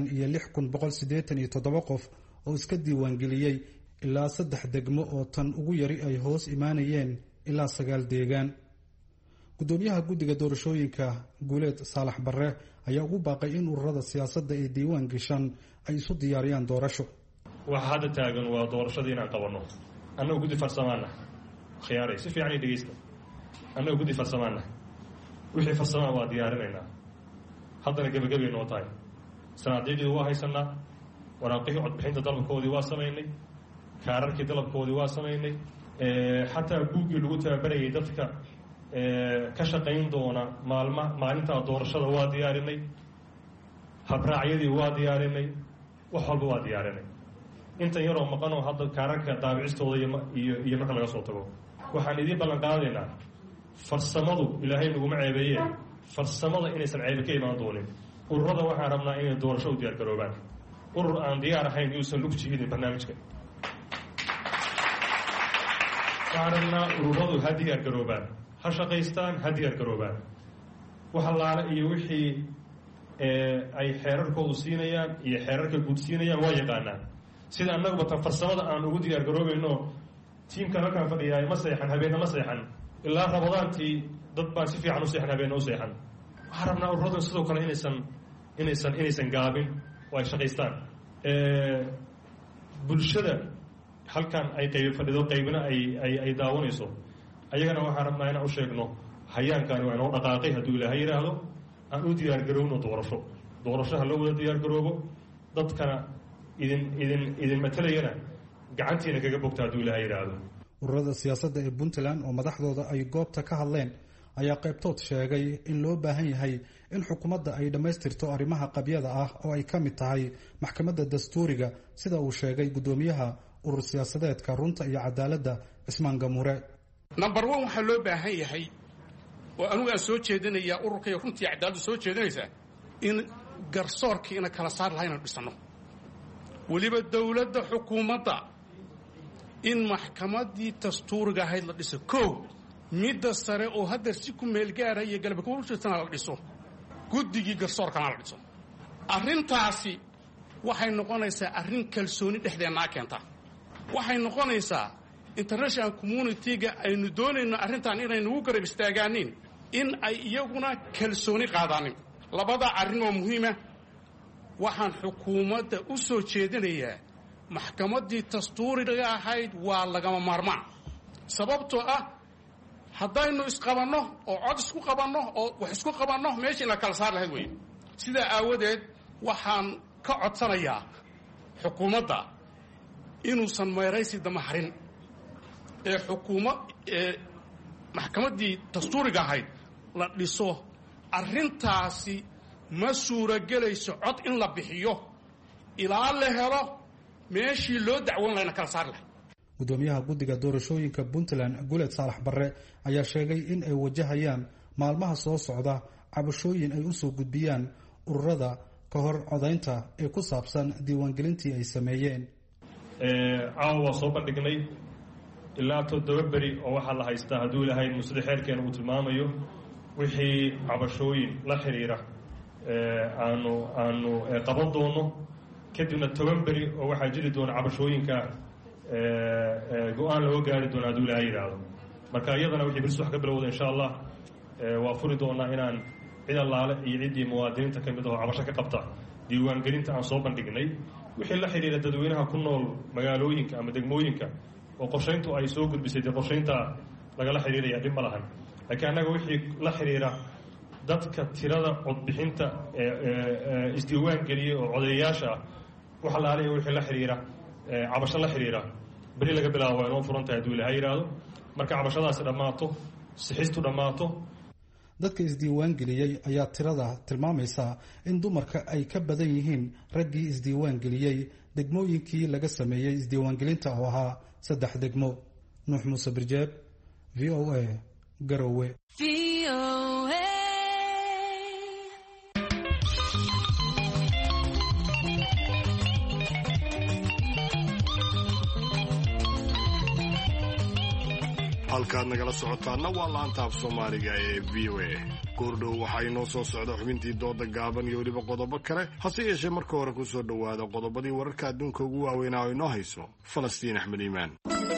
46,187 qof oo iska diiwaangeliyey ilaa 3 degmo oo tan ugu yari ay hoos imaanayeen ilaa 9 deegaan. gudoomiyaha guddiga doorashooyinka guuleed saalax barre ayaa ugu baaqay in ururada siyaasadda ee diiwaan gashan ay isu diyaariyaan doorasho. waxa hadda taagan waa doorashadii inaan qabanno. annagu guddi farsamaana khiyaaray si fiican i dhegaysta. annagu guddi farsamaana wixii farsamaan waa diyaarinaynaa. haddana gebagabay noo tahay. sanaadiiqdii waa haysanaa. waraaqihii codbixinta dalabkoodii waa samaynay. kaararkii dalabkoodii waa samaynay. xataa buuggii lagu tababarayay dadka ka shaqayn doona maalintaa doorashada waa diyaarinay. habraacyadii waa diyaarinay. wax walba waa diyaarinay. intan yaroo maqanoo hadda kaararka daabicistooda iyo marka laga soo tago waxaan idiin ballan qaadaynaa farsamadu ilaahay naguma ceebeeye farsamada inaysan ceebe ka imaan doonin. ururada waxaan rabnaa inay doorasho u diyaargaroobaan. urur aan diyaar ahayn yuusan lug jihidin barnaamijka. waxaan rabnaa ururadu ha diyaargaroobaan, ha shaqaystaan, ha diyaargaroobaan. wax allaale iyo wixii ay xeerarkoodu siinayaan iyo xeerarka guud siinayaan waa yaqaanaan. sida annaguba tan farsamada aan ugu diyaargaroobayno tiimkan halkaan fadhiyaay ma seexan habeenna ma seexan ilaa rabadaantii dad baan si fiican u seexan habeenna u seexan. waxaan rabnaa ururadan sidoo kale inaysan gaabin oo ay shaqaystaan. bulshada halkan ay qaybi fadhido qaybina ay daawanayso ayagana waxaan rabnaa inaan u sheegno hayaankaani waa inoo dhaqaaqay hadduu ilaahay yidhaahdo aan u diyaargarowno doorasho ha loo wada diyaargaroobo. dadkana idin matalayana gacantiina kaga bogta hadduu ilaahay yidhaahdo. ururada siyaasadda ee puntland oo madaxdooda ay goobta ka hadleen ayaa qaybtood sheegay in loo baahan yahay in xukuumadda ay dhammaystirto arrimaha qabyada ah oo ay ka mid tahay maxkamadda dastuuriga sida uu sheegay gudoomiyaha urur siyaasadeedka runta iyo cadaaladda cismaan gamuure. number 1 waxaa loo baahan yahay oo anugu aan soo jeedinayaa ururka iyo runta iyo cadaaladda soo jeedinaysaa in garsoorkii ina kala saar lahaa inaan dhisano. weliba dowladda xukuumadda in maxkamaddii dastuuriga ahayd la dhiso. midda sare oo hadda si ku meelgaara iyo galabkuurtana la dhiso. guddigii garsoorkana la dhiso. arrintaasi waxay noqonaysaa arrin kalsooni dhexdeennaa keenta. waxay noqonaysaa international community-ga aynu doonayno arrintan inaynugu garab istaagaanin in ay iyaguna kalsooni qaadaanin. labada arrin oo muhiima waxaan xukuumadda u soo jeedinayaa maxkamaddii dastuuriga ahayd waa lagama maarmaan. sababtoo ah haddaynu isqabanno oo cod isku qabanno oo wax isku qabanno meesha in la kala saar lahayd weeye. sidaa aawadeed waxaan ka codsanayaa xukuumadda inuusan meeraysi dama harin ee maxkamaddii dastuuriga ahayd la dhiso. arrintaasi ma suuragelayso cod in la bixiyo ilaa la helo meeshii loo dacwoon lahayna kala saar lahay. gudoomiyaha guddiga doorashooyinka puntland guuleed saalax barre ayaa sheegay in ay wajahayaan maalmaha soo socda cabashooyin ay usoo gudbiyaan ururada ka hor codaynta ee ku saabsan diiwaangelintii ay sameeyeen. caawa waa soo bandhignay ilaa 7 beri oo waxaa la haystaa hadduu ilaahay musde xeerkeena uu tilmaamayo wixii cabashooyin la xiriira aanu qaban doono. kadibna 10 beri oo waxaa jiri doona cabashooyinka go-aan loo gaari doona hadduu ilaahay yidhaahdo. marka iyadana wixii birs wax ka bilowda insha allah waa furi doonaa inaan cid allaale iyo ciddii muwaadiniinta ka mid ahoo cabasho ka qabta diiwaangelinta aan soo bandhignay wixii la xidhiira dadweynaha ku nool magaalooyinka ama degmooyinka oo qorshayntu ay soo gudbisay dee qorshaynta lagala xidhiiraya dhib ma lahan. laakiin annaga wixii la xidhiira dadka tirada codbixinta isdiiwaan geliyey oo codeeyayaasha ah waxa la alaya wixii la xiriira cabasho la xiriira beri laga bilaabo waa inoo furan tahay hadduu ilaha yidhaahdo marka cabashadaasi dhammaato sixistu dhammaato. dadka isdiiwaan geliyey ayaa tirada tilmaamaysa in dumarka ay ka badan yihiin raggii isdiiwaan geliyey degmooyinkii laga sameeyey isdiiwaangelinta oo ahaa 3 degmo. nuux muuse birjeeb, v o a, garowe. halkaad nagala socotaana waa laanta af soomaaliga ee v o a. goordhow waxaa inoo soo socda xubintii dooda gaaban iyo weliba qodobo kale, hase yeeshee marka hore ku soo dhowaada qodobadii wararka adduunka ugu waaweynaa oo inoo hayso falastiin axmed iimaan.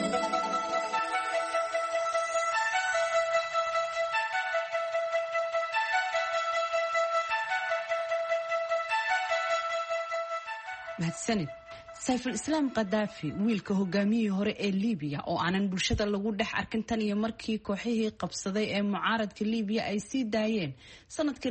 mahadsanid. sayful islaam kadaafi, wiilka hogaamiyihii hore ee liibiya oo aanan bulshada lagu dhex arkin tan iyo markii kooxihii qabsaday ee mucaaradka liibiya ay sii daayeen sanadkii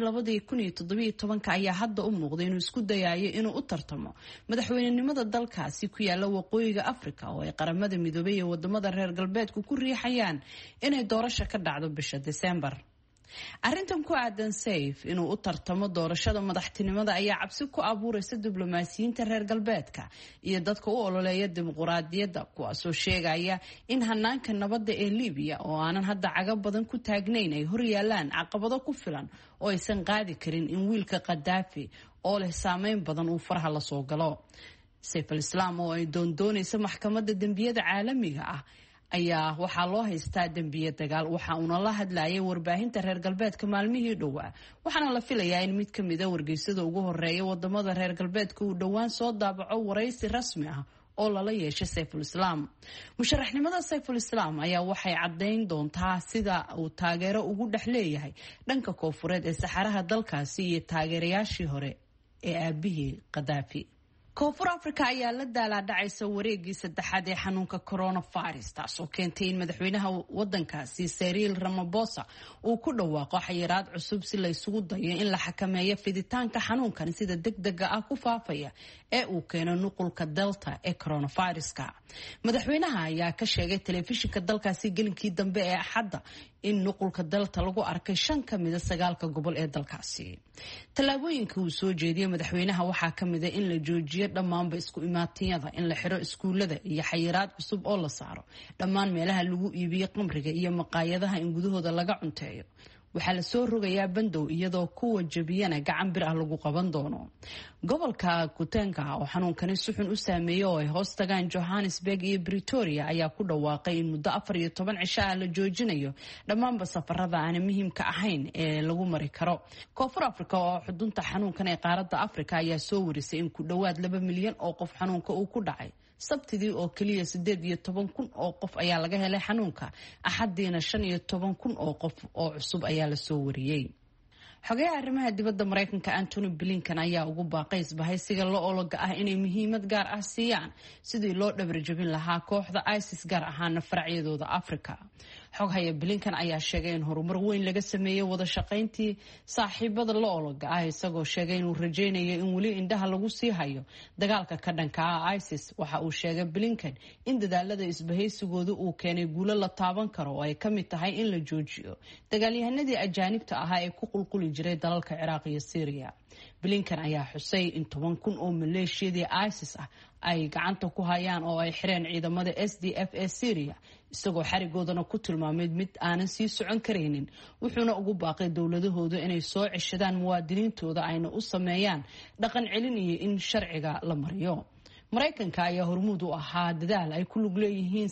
2017 ayaa hadda u muuqday inuu isku dayayo inuu u tartamo madaxweynenimada dalkaasi ku yaala waqooyiga afrika oo ay qaramada midoobay iyo wadamada reer galbeedku ku riixayaan inay doorasho ka dhacdo bisha Desembar. arrintan ku aadan Sayf inuu u tartamo doorashada madaxtinimada ayaa cabsi ku abuuraysa diblomaasiyiinta reer galbeedka iyo dadka u ololeeya dimuqraadiyadda, kuwaasoo sheegaya in hanaanka nabadda ee Liibiya oo aanan hadda caga badan ku taagnayn ay hor yaalaan caqabado ku filan oo aysan qaadi karin in wiilka Gaddafi oo leh saameyn badan uu faraha la soo galo. Sayful Islaam oo ay doonaysa maxkamadda dambiyada caalamiga ah ayaa waxaa loo haystaa dembiye dagaal, waxa uuna la hadlayay warbaahinta reer galbeedka maalmihii dhowaa, waxaana la filayaa in mid ka mid a wargeysada ugu horeeya wadamada reer galbeedka uu dhowaan soo daabaco waraysi rasmi ah oo lala yeeshay Sayful Islaam. musharaxnimada Sayful Islaam ayaa waxay caddayn doontaa sida uu taageero ugu dhex leeyahay dhanka koonfureed ee saxaraha dalkaasi iyo taageerayaashii hore ee aabihii Gaddafi. koonfur afrika ayaa la daalaadhacaysa wareegii saddexaad ee xanuunka coronavirus, taasoo keentay in madaxweynaha wadankaasi Cyril Ramaphosa uu ku dhawaaqo xayiraad cusub si la isugu dayo in la xakameeyo fiditaanka xanuunkan sida degdega ah ku faafaya ee uu keeno nuqulka delta ee coronaviruska. madaxweynaha ayaa ka sheegay telefishinka dalkaasi gelinkii dambe ee axadda in nuqulka delta lagu arkay 5 ka mid a 9 gobol ee dalkaasi. tallaabooyinka uu soo jeediyay madaxweynaha waxaa ka mid ah in la joojiyo dhammaanba isku imaatiyada, in la xiro iskuulada iyo xayiraad cusub oo la saaro dhammaan meelaha lagu iibiyo qamriga iyo maqaayadaha in gudahooda laga cunteeyo. waxaa la soo rogayaa bandow iyadoo kuwa jabiyana gacan bir ah lagu qaban doono. gobolka Kutenga oo xanuunkani si xun u saameeyay oo ay hoos tagaan Johannesburg iyo Pretoria ayaa ku dhawaaqay in muddo 14 cisho ah la joojinayo dhammaanba safarada aan muhiimka ahayn ee lagu mari karo. koonfur afrika oo xudunta xanuunkan ee qaaradda afrika ayaa soo warisay in ku dhawaad 2 milyan oo qof xanuunka uu ku dhacay. sabtidii oo kaliya 18,000 oo qof ayaa laga helay xanuunka, axadiina 15,000 oo qof oo cusub ayaa la soo wariyay. xogayaha arrimaha dibadda Mareykanka Antony Blinken ayaa ugu baaqay isbahaysiga la ologa ah inay muhiimad gaar ah siiyaan sidii loo dhabar jabin lahaa kooxda ISIS gaar ahaan faracyadooda Afrika. xoghaye Blinken ayaa sheegay in horumar weyn laga sameeyay wada shaqayntii saaxiibada la ologa ah, isagoo sheegay inuu rajaynayo in weli indhaha lagu sii hayo dagaalka ka dhanka ah ISIS. waxa uu sheegay Blinken in dadaalada isbahaysigooda uu keenay guulo la taaban karo oo ay ka mid tahay in la joojiyo dagaalyahanadii ajaanibta ahaa ee ku qulquli jiray dalalka Ciraaq iyo Syria. Blinken ayaa xusay in 10,000 oo maleeshiyadii ISIS ah ay gacanta ku hayaan oo ay xireen ciidamada SDF ee Syria, isagoo xarigoodana ku tilmaamay mid aanan sii socon karaynin. wuxuuna ugu baaqay dowladahooda inay soo ceshadaan muwaadiniintooda ayna u sameeyaan dhaqan celin iyo in sharciga la mariyo. Mareykanka ayaa hormuud u ahaa dadaal ay ku lug leeyihiin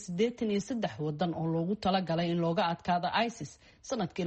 83 wadan oo loogu talagalay in looga adkaado ISIS sanadkii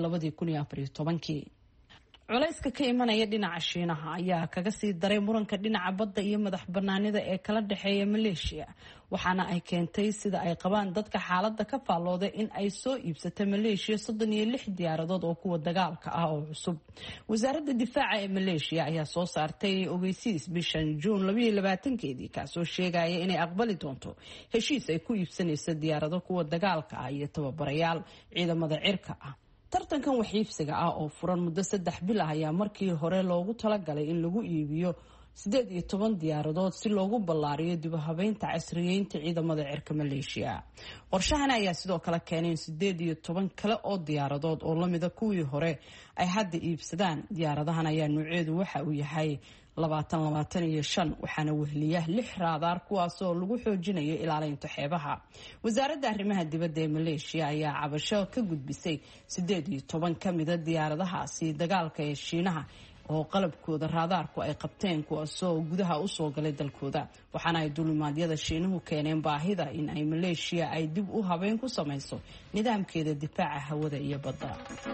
2014. culayska ka imanaya dhinaca Shiinaha ayaa kaga sii daray muranka dhinaca badda iyo madax banaanida ee kala dhaxeeya Malaysia, waxaana ay keentay sida ay qabaan dadka xaaladda ka faallooday in ay soo iibsatay Malaysia 36 diyaaradood oo kuwa dagaalka ah oo cusub. wasaaradda difaaca ee Malaysia ayaa soo saartay ogeysiis bishan June 22 kaasoo sheegaya inay aqbali doonto heshiis ay ku iibsanayso diyaarado kuwa dagaalka ah iyo tababarayaal ciidamada cirka ah. tartankan waxiibsiga ah oo furan muddo 3 bil ah ayaa markii hore loogu talagalay in lagu iibiyo 18 diyaaradood si loogu ballaariyo dib u habeynta casriyeynta ciidamada cirka Malaysia. Qorshahan ayaa sidoo kale keenay 18 kale oo diyaaradood oo lamida kuwii hore ay hadda iibsadaan. Diyaaradahan ayaa nuuceedu waxa uu yahay 25 waxaana wehliya 6 raadaar kuwaas oo lagu xoojinayo ilaalinta xeebaha. Wasaaradda arrimaha dibadda ee Malaysia ayaa cabasho ka gudbisay 18 kamida diyaaradahaasi dagaalka ee Shiinaha oo qalabkooda raadaarku ay qabteen kuwaasoo gudaha u soo galay dalkooda. Waxaana ay duulimaadyada Shiinuhu keeneen baahida in ay Malaysia ay dib u habeyn ku samayso nidaamkeeda difaaca hawada iyo badda.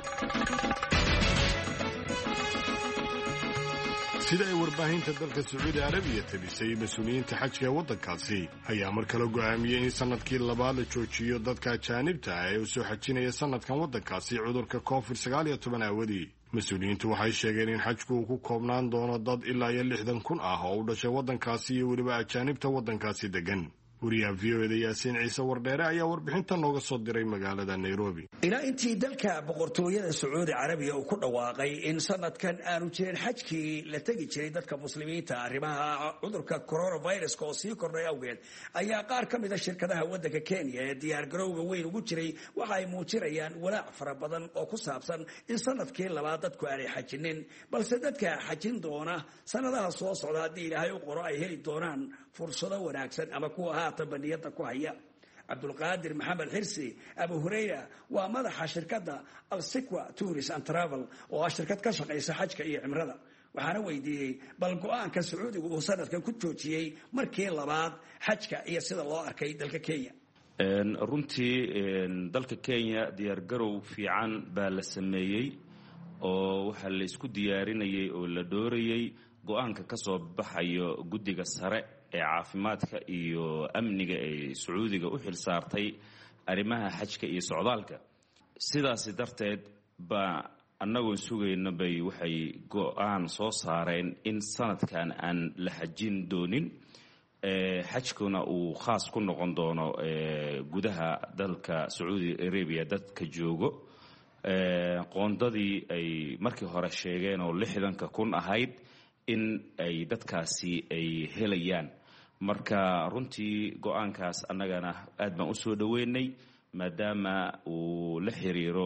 sida ay warbaahinta dalka Sacuudi Arabiya tabisay mas'uuliyiinta xajka ee waddankaasi ayaa mar kale go'aamiyay in sanadkii labaad la joojiyo dadka ajaanibta ah ee u soo xajinaya sanadkan waddankaasi cudurka COVID-19 aawadii. mas-uuliyiintu waxay sheegeen in xajku uu ku koobnaan doono dad ilaa 60,000 ah oo u dhashay waddankaasi iyo weliba ajaanibta waddankaasi degan. wariyaha VOA Yaasiin Ciise Wardheere ayaa warbixinta nooga soo diray magaalada Nairobi. ilaa intii dalka boqortooyada Sacuudi Arabiya uu ku dhawaaqay in sanadkan aanu jirin xajkii la tagi jiray dadka muslimiinta arrimaha cudurka coronavirus oo sii kordhay awgeed ayaa qaar ka mid ah shirkadaha waddanka Kenya ee diyaar garowga weyn ugu jiray waxa ay muujinayaan walaac fara badan oo ku saabsan in sanadkii labaad dadku aanay xajinin balse dadka xajin doona sanadaha soo socda haddii Ilaahay u qoro ay heli doonaan fursado wanaagsan ama kuwa baniyada ku haya. Abdulqaadir Maxamed Xirsi Abu Hurayra waa madaxa shirkadda Al-Siqwa Tourist and Travel oo ah shirkad ka shaqeysa xajka iyo cimrada. waxaana weydiiyey bal go'aanka Sacuudigu uu sanadkan ku joojiyey markii labaad xajka iyo sida loo arkay dalka Kenya. runtii dalka Kenya diyaar garow fiican baa la sameeyay oo waxa la isku diyaarinayay oo la doorayay go'aanka ka soo baxayo guddiga sare ee caafimaadka iyo amniga ee Sacuudiga u xilsaartay arrimaha xajka iyo socdaalka. sidaas darteed ba annagoo sugayna bay waxay go'aan soo saareen in sanadkan aan la xajin doonin xajkuna uu khaas ku noqon doono gudaha dalka Sacuudi Arabia dadka joogo. qoondadii ay markii hore sheegeen oo 60,000 ahayd in ay dadkaasi ay helayaan. marka runtii go'aankaas annagana aad baan u soo dhaweynay maadaama uu la xiriiro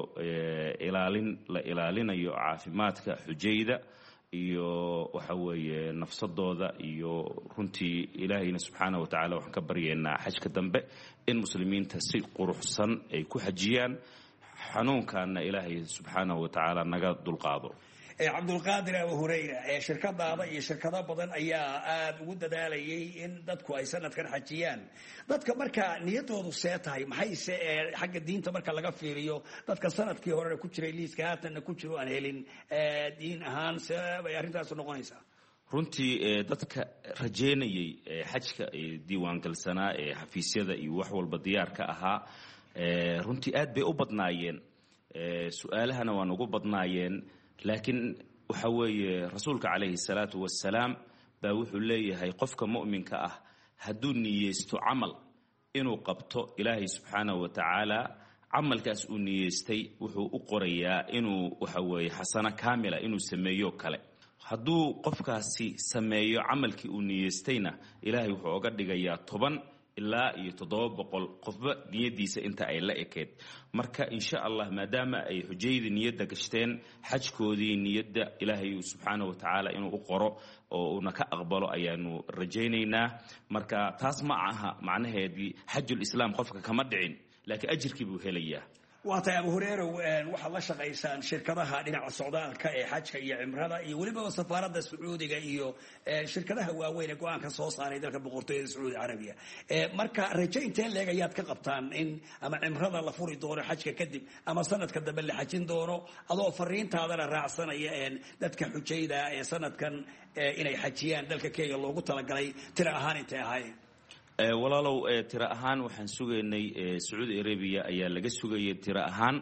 la ilaalinayo caafimaadka xujayda iyo waxa weeye nafsadooda iyo runtii ilaahayna subxaanahu wa tacaala waxaan ka baryeynaa xajka dambe in muslimiinta si quruxsan ay ku xajiyaan xanuunkaana ilaahay subxaanahu wa tacaala naga dulqaado. Cabdulqaadir Abu Hurayra shirkadaada iyo shirkado badan ayaa aad ugu dadaalayay in dadku ay sanadkan xajiyaan. dadka marka niyadoodu see tahay maxayse xagga diinta marka laga fiiriyo dadka sanadkii hore ku jiray liiska haatan ku jiro aan helin diin ahaan sabay arintaas noqonaysaa. runtii dadka rajeynayay xajka diiwaan galsanaa ee xafiisyada iyo wax walba diyaar ka ahaa runtii aad bay u badnaayeen. su'aalahana waan ugu badnaayeen laakiin waxa weeye rasuulka calayhi salaatu wassalaam baa wuxuu leeyahay qofka mu'minka ah hadduu niyeysto camal inuu qabto ilaahay subxaanahu wa tacaala camalkaas uu niyeystay wuxuu u qorayaa inuu waxa weeye xasano kaamila inuu sameeyo kale. hadduu qofkaasi sameeyo camalkii uu niyeystayna ilaahay wuxuu uga dhigayaa 10 ilaa iyo 700 qofba niyadiisa inta ay la ekeed. marka insha Allah maadaama ay xujayda niyada gashteen xajkoodii niyada ilaahay subxaanahu wa tacaala inuu u qoro oo uu ka aqbalo ayaanu rajaynaynaa. marka taas ma aha macnaheedii xajul islaam qofka kama dhicin laakiin ajirkii buu helayaa. waata Abu Hurayra waxaad la shaqaysaan shirkadaha dhinaca socdaalka ee xajka iyo cimrada iyo waliba safaaradda Sacuudiga iyo shirkadaha waaweyn ee go'aanka soo saaray dalka boqortooyada Sacuudi Arabiya. marka rajaynta leegayaad ka qabtaan in ama cimrada la furi doono xajka kadib ama sanadka dambe la xajin doono adoo fariintaadana raacsanaya dadka xujayda ee sanadkan inay xajiyaan dalka Kenya loogu talagalay tira ahaan intee ahaayeen. walaalow tira ahaan waxaan sugaynay Saudi Arabia ayaa laga sugayay tira ahaan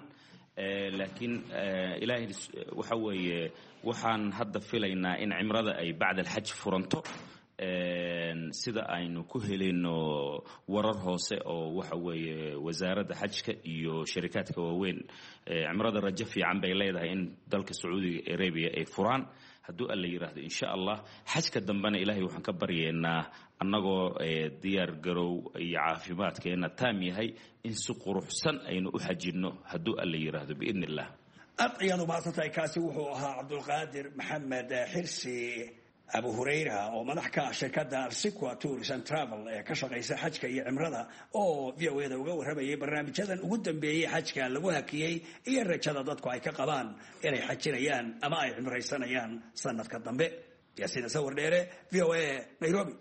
laakiin ilaahay waxa weeye waxaan hadda filaynaa in cimrada ay bacda al-hajj furanto sida aynu ku helayno warar hoose oo waxa weeye wasaaradda xajka iyo sharikaadka waaweyn cimrada rajo fiican bay leedahay in dalka sacuudiga arabia ay furaan hadduu alla yidhaahdo insha allah xajka dambena ilaahay waxaan ka baryaynaa annagoo diyaar garow iyo caafimaadkeena taam yahay in si quruxsan aynu u xajinno hadduu alla yidhaahdo biidn illah aad ayaad umahadsantahay. kaasi wuxuu ahaa cabdulqaadir maxamed xirsi abu hurayra oo madax ka ah shirkadda Arsiqua Tours and Travel ee ka shaqeysa xajka iyo cimrada oo VOA-da uga warramayay barnaamijyadan ugu dambeeyay xajka lagu hakiyay iyo rajada dadku ay ka qabaan inay xajinayaan ama ay cimraysanayaan sanadka dambe. Yaasiin Sawir Dheere, VOA, Nairobi.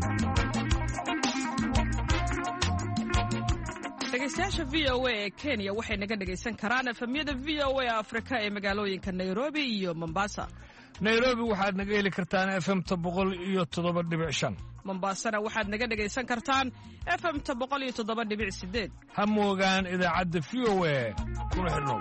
dhegeystayaasha VOA ee Kenya waxay naga dhegeysan karaan efemyada VOA Afrika ee magaalooyinka Nairobi iyo Mombasa. Nairobi waxaad naga heli kartaan FM-ta 107.5. Mombasana waxaad naga dhegeysan kartaan FM-ta 107.8. Ha moogaan idaacadda VOA kuna xidhnow.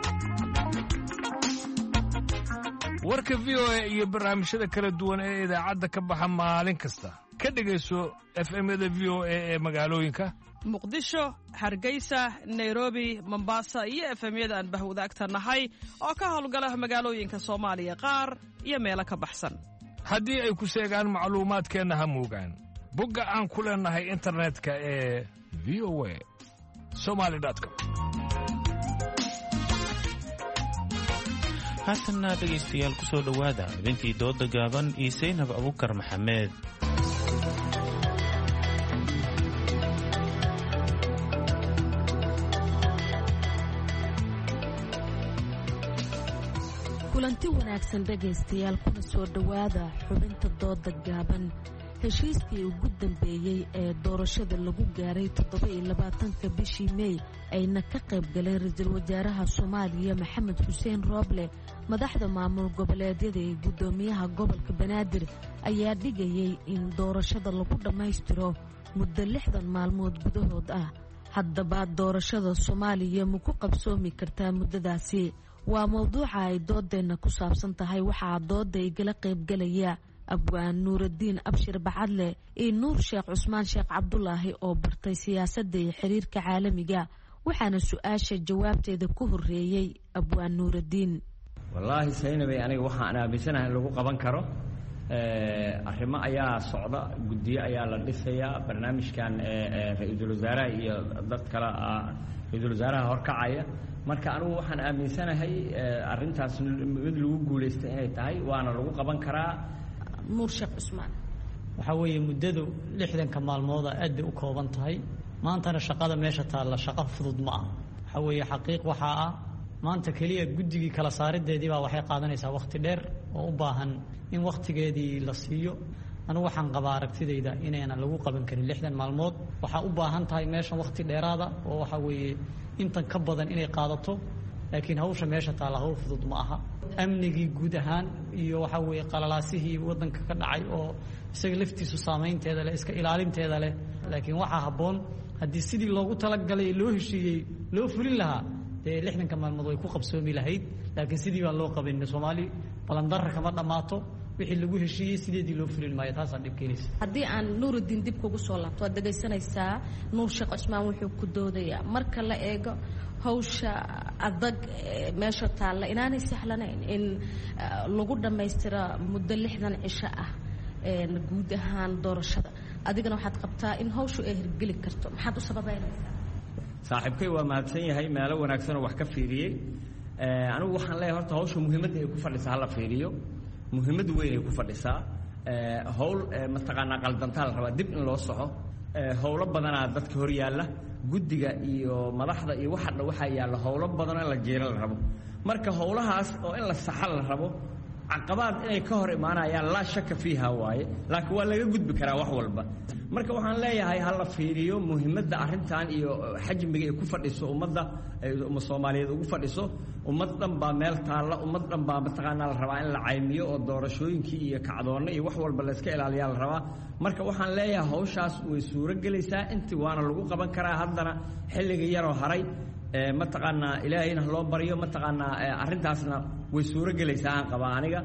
warka VOA iyo barnaamijyada kala duwan ee idaacadda ka baxa maalin kasta ka dhegeyso FM-yada VOA ee magaalooyinka Muqdisho, Hargeysa, Nairobi, Mombasa iyo FM-yada aan bahwadaagta nahay oo ka howlgala magaalooyinka Soomaaliya qaar iyo meelo ka baxsan. haddii ay ku sheegaan macluumaadkeenna ha moogaan bogga aan ku leenahay internetka ee voasomali.com. haatanna dhegaystayaal ku soo dhowaada xubintii dooda gaaban iyo Saynab Abukar Maxamed. kulanti wanaagsan dhegaystayaal kuna soo dhowaada xubinta dooda gaaban. heshiiskii ugu dambeeyey ee doorashada lagu gaaray 27 bishii May ayna ka qayb galeen ra'iisul wasaaraha Soomaaliya Maxamed Xuseen Rooble, madaxda maamul goboleedyada iyo gudoomiyaha gobolka Banaadir ayaa dhigayay in doorashada lagu dhammaystiro muddo 60 maalmood gudahood ah. haddaba doorashada Soomaaliya ma ku qabsoomi kartaa muddadaasi? waa mowduuca ay doodeenna ku saabsan tahay. waxaa dooda igala qayb galaya abwaan Nuurudiin Abshir Bacadle iyo Nuur Sheekh Cusmaan Sheekh Cabdulaahi oo bartay siyaasadda iyo xiriirka caalamiga. waxaana su'aasha jawaabteeda ku horeeyay abwaan Nuurudiin. wallaahi Saynabay aniga waxaan aaminsanahay lagu qaban karo arrimo ayaa socda, guddiyo ayaa la dhisayaa, barnaamijkan ra'iisul wasaaraha iyo dad kale ra'iisul wasaaraha horkacaya. marka anigu waxaan aaminsanahay arrintaas mid lagu guuleystay inay tahay, waana lagu qaban karaa. Nuur Sheekh Cusmaan, waxaa weeye muddadu 60 maalmood aad bay u kooban tahay. maantana shaqada meesha taalla shaqo fudud ma aha. waxaa weeye xaqiiq waxaa ah maanta keliya guddigii kala saarideedii baa waxay qaadanaysaa waqti dheer oo u baahan in waqtigeedii la siiyo. anigu waxaan qabaa aragtidayda inaynan lagu qaban karin 60 maalmood. waxaa u baahan tahay meeshan waqti dheeraada oo waxaa weeye intan ka badan inay qaadato, laakiin hawsha meesha taalla hawl fudud ma aha. amnigii guud ahaan iyo waxaa weeye qalalaasihii waddanka ka dhacay oo isaga laftiisu saamaynteeda leh, iska ilaalinteeda leh. laakiin waxaa habboon haddii sidii loogu talagalay loo heshiiyey loo fulin lahaa dee 60 maalmood way ku qabsoomi lahayd. laakiin sidii baan loo qaban. Soomaali balandarra kama dhammaato, wixii lagu heshiiyey sideedii loo fulin maayo. taasaa dhib keenaysa. haddii aan Nuurudiin dib kugu soo laabto, waad dhegaysanaysaa Nuur Sheekh Cusmaan wuxuu ku doodayaa marka la eego hawsha adag meesha taalla inaanay sahlanayn in lagu dhammaystiro muddo 60 cisho ah guud ahaan doorashada. adigana waxaad qabtaa in hawshu ay hirgeli karto. maxaad u sababeynaysaa? saaxiibkay waa mahadsan yahay, meelo wanaagsan oo wax ka fiiriyey. anigu waxaan leeyahay horta hawsha muhiimadda ay ku fadhisaa hala fiiriyo. muhiimad weyn ay ku fadhisaa. hawl mataqaanaa qaldantaa la rabaa dib in loo soco. howlo badanaa dadka hor yaalla, guddiga iyo madaxda iyo waxa dhan waxaa yaalla howlo badan in la jeero la rabo. marka howlahaas oo in la saxa la rabo, caqabaad inay ka hor imaanayaan laa shaka fiiha waaye, laakiin waa laga gudbi karaa wax walba. marka waxaan leeyahay hala fiiriyo muhiimadda arrintan iyo xajmiga ay ku fadhiso ummadda Soomaaliyeed ugu fadhiso. ummad dhan baa meel taalla, ummad dhan baa mataqaanaa la rabaa in la caymiyo oo doorashooyinkii iyo kacdoonna iyo wax walba la iska ilaaliyaa la rabaa. marka waxaan leeyahay hawshaas way suuro gelaysaa, intii waana lagu qaban karaa. haddana xilliga yaroo haray mataqaanaa ilaahayna loo baryo, mataqaanaa arrintaasna way suuro gelaysaa aan qabaa aniga.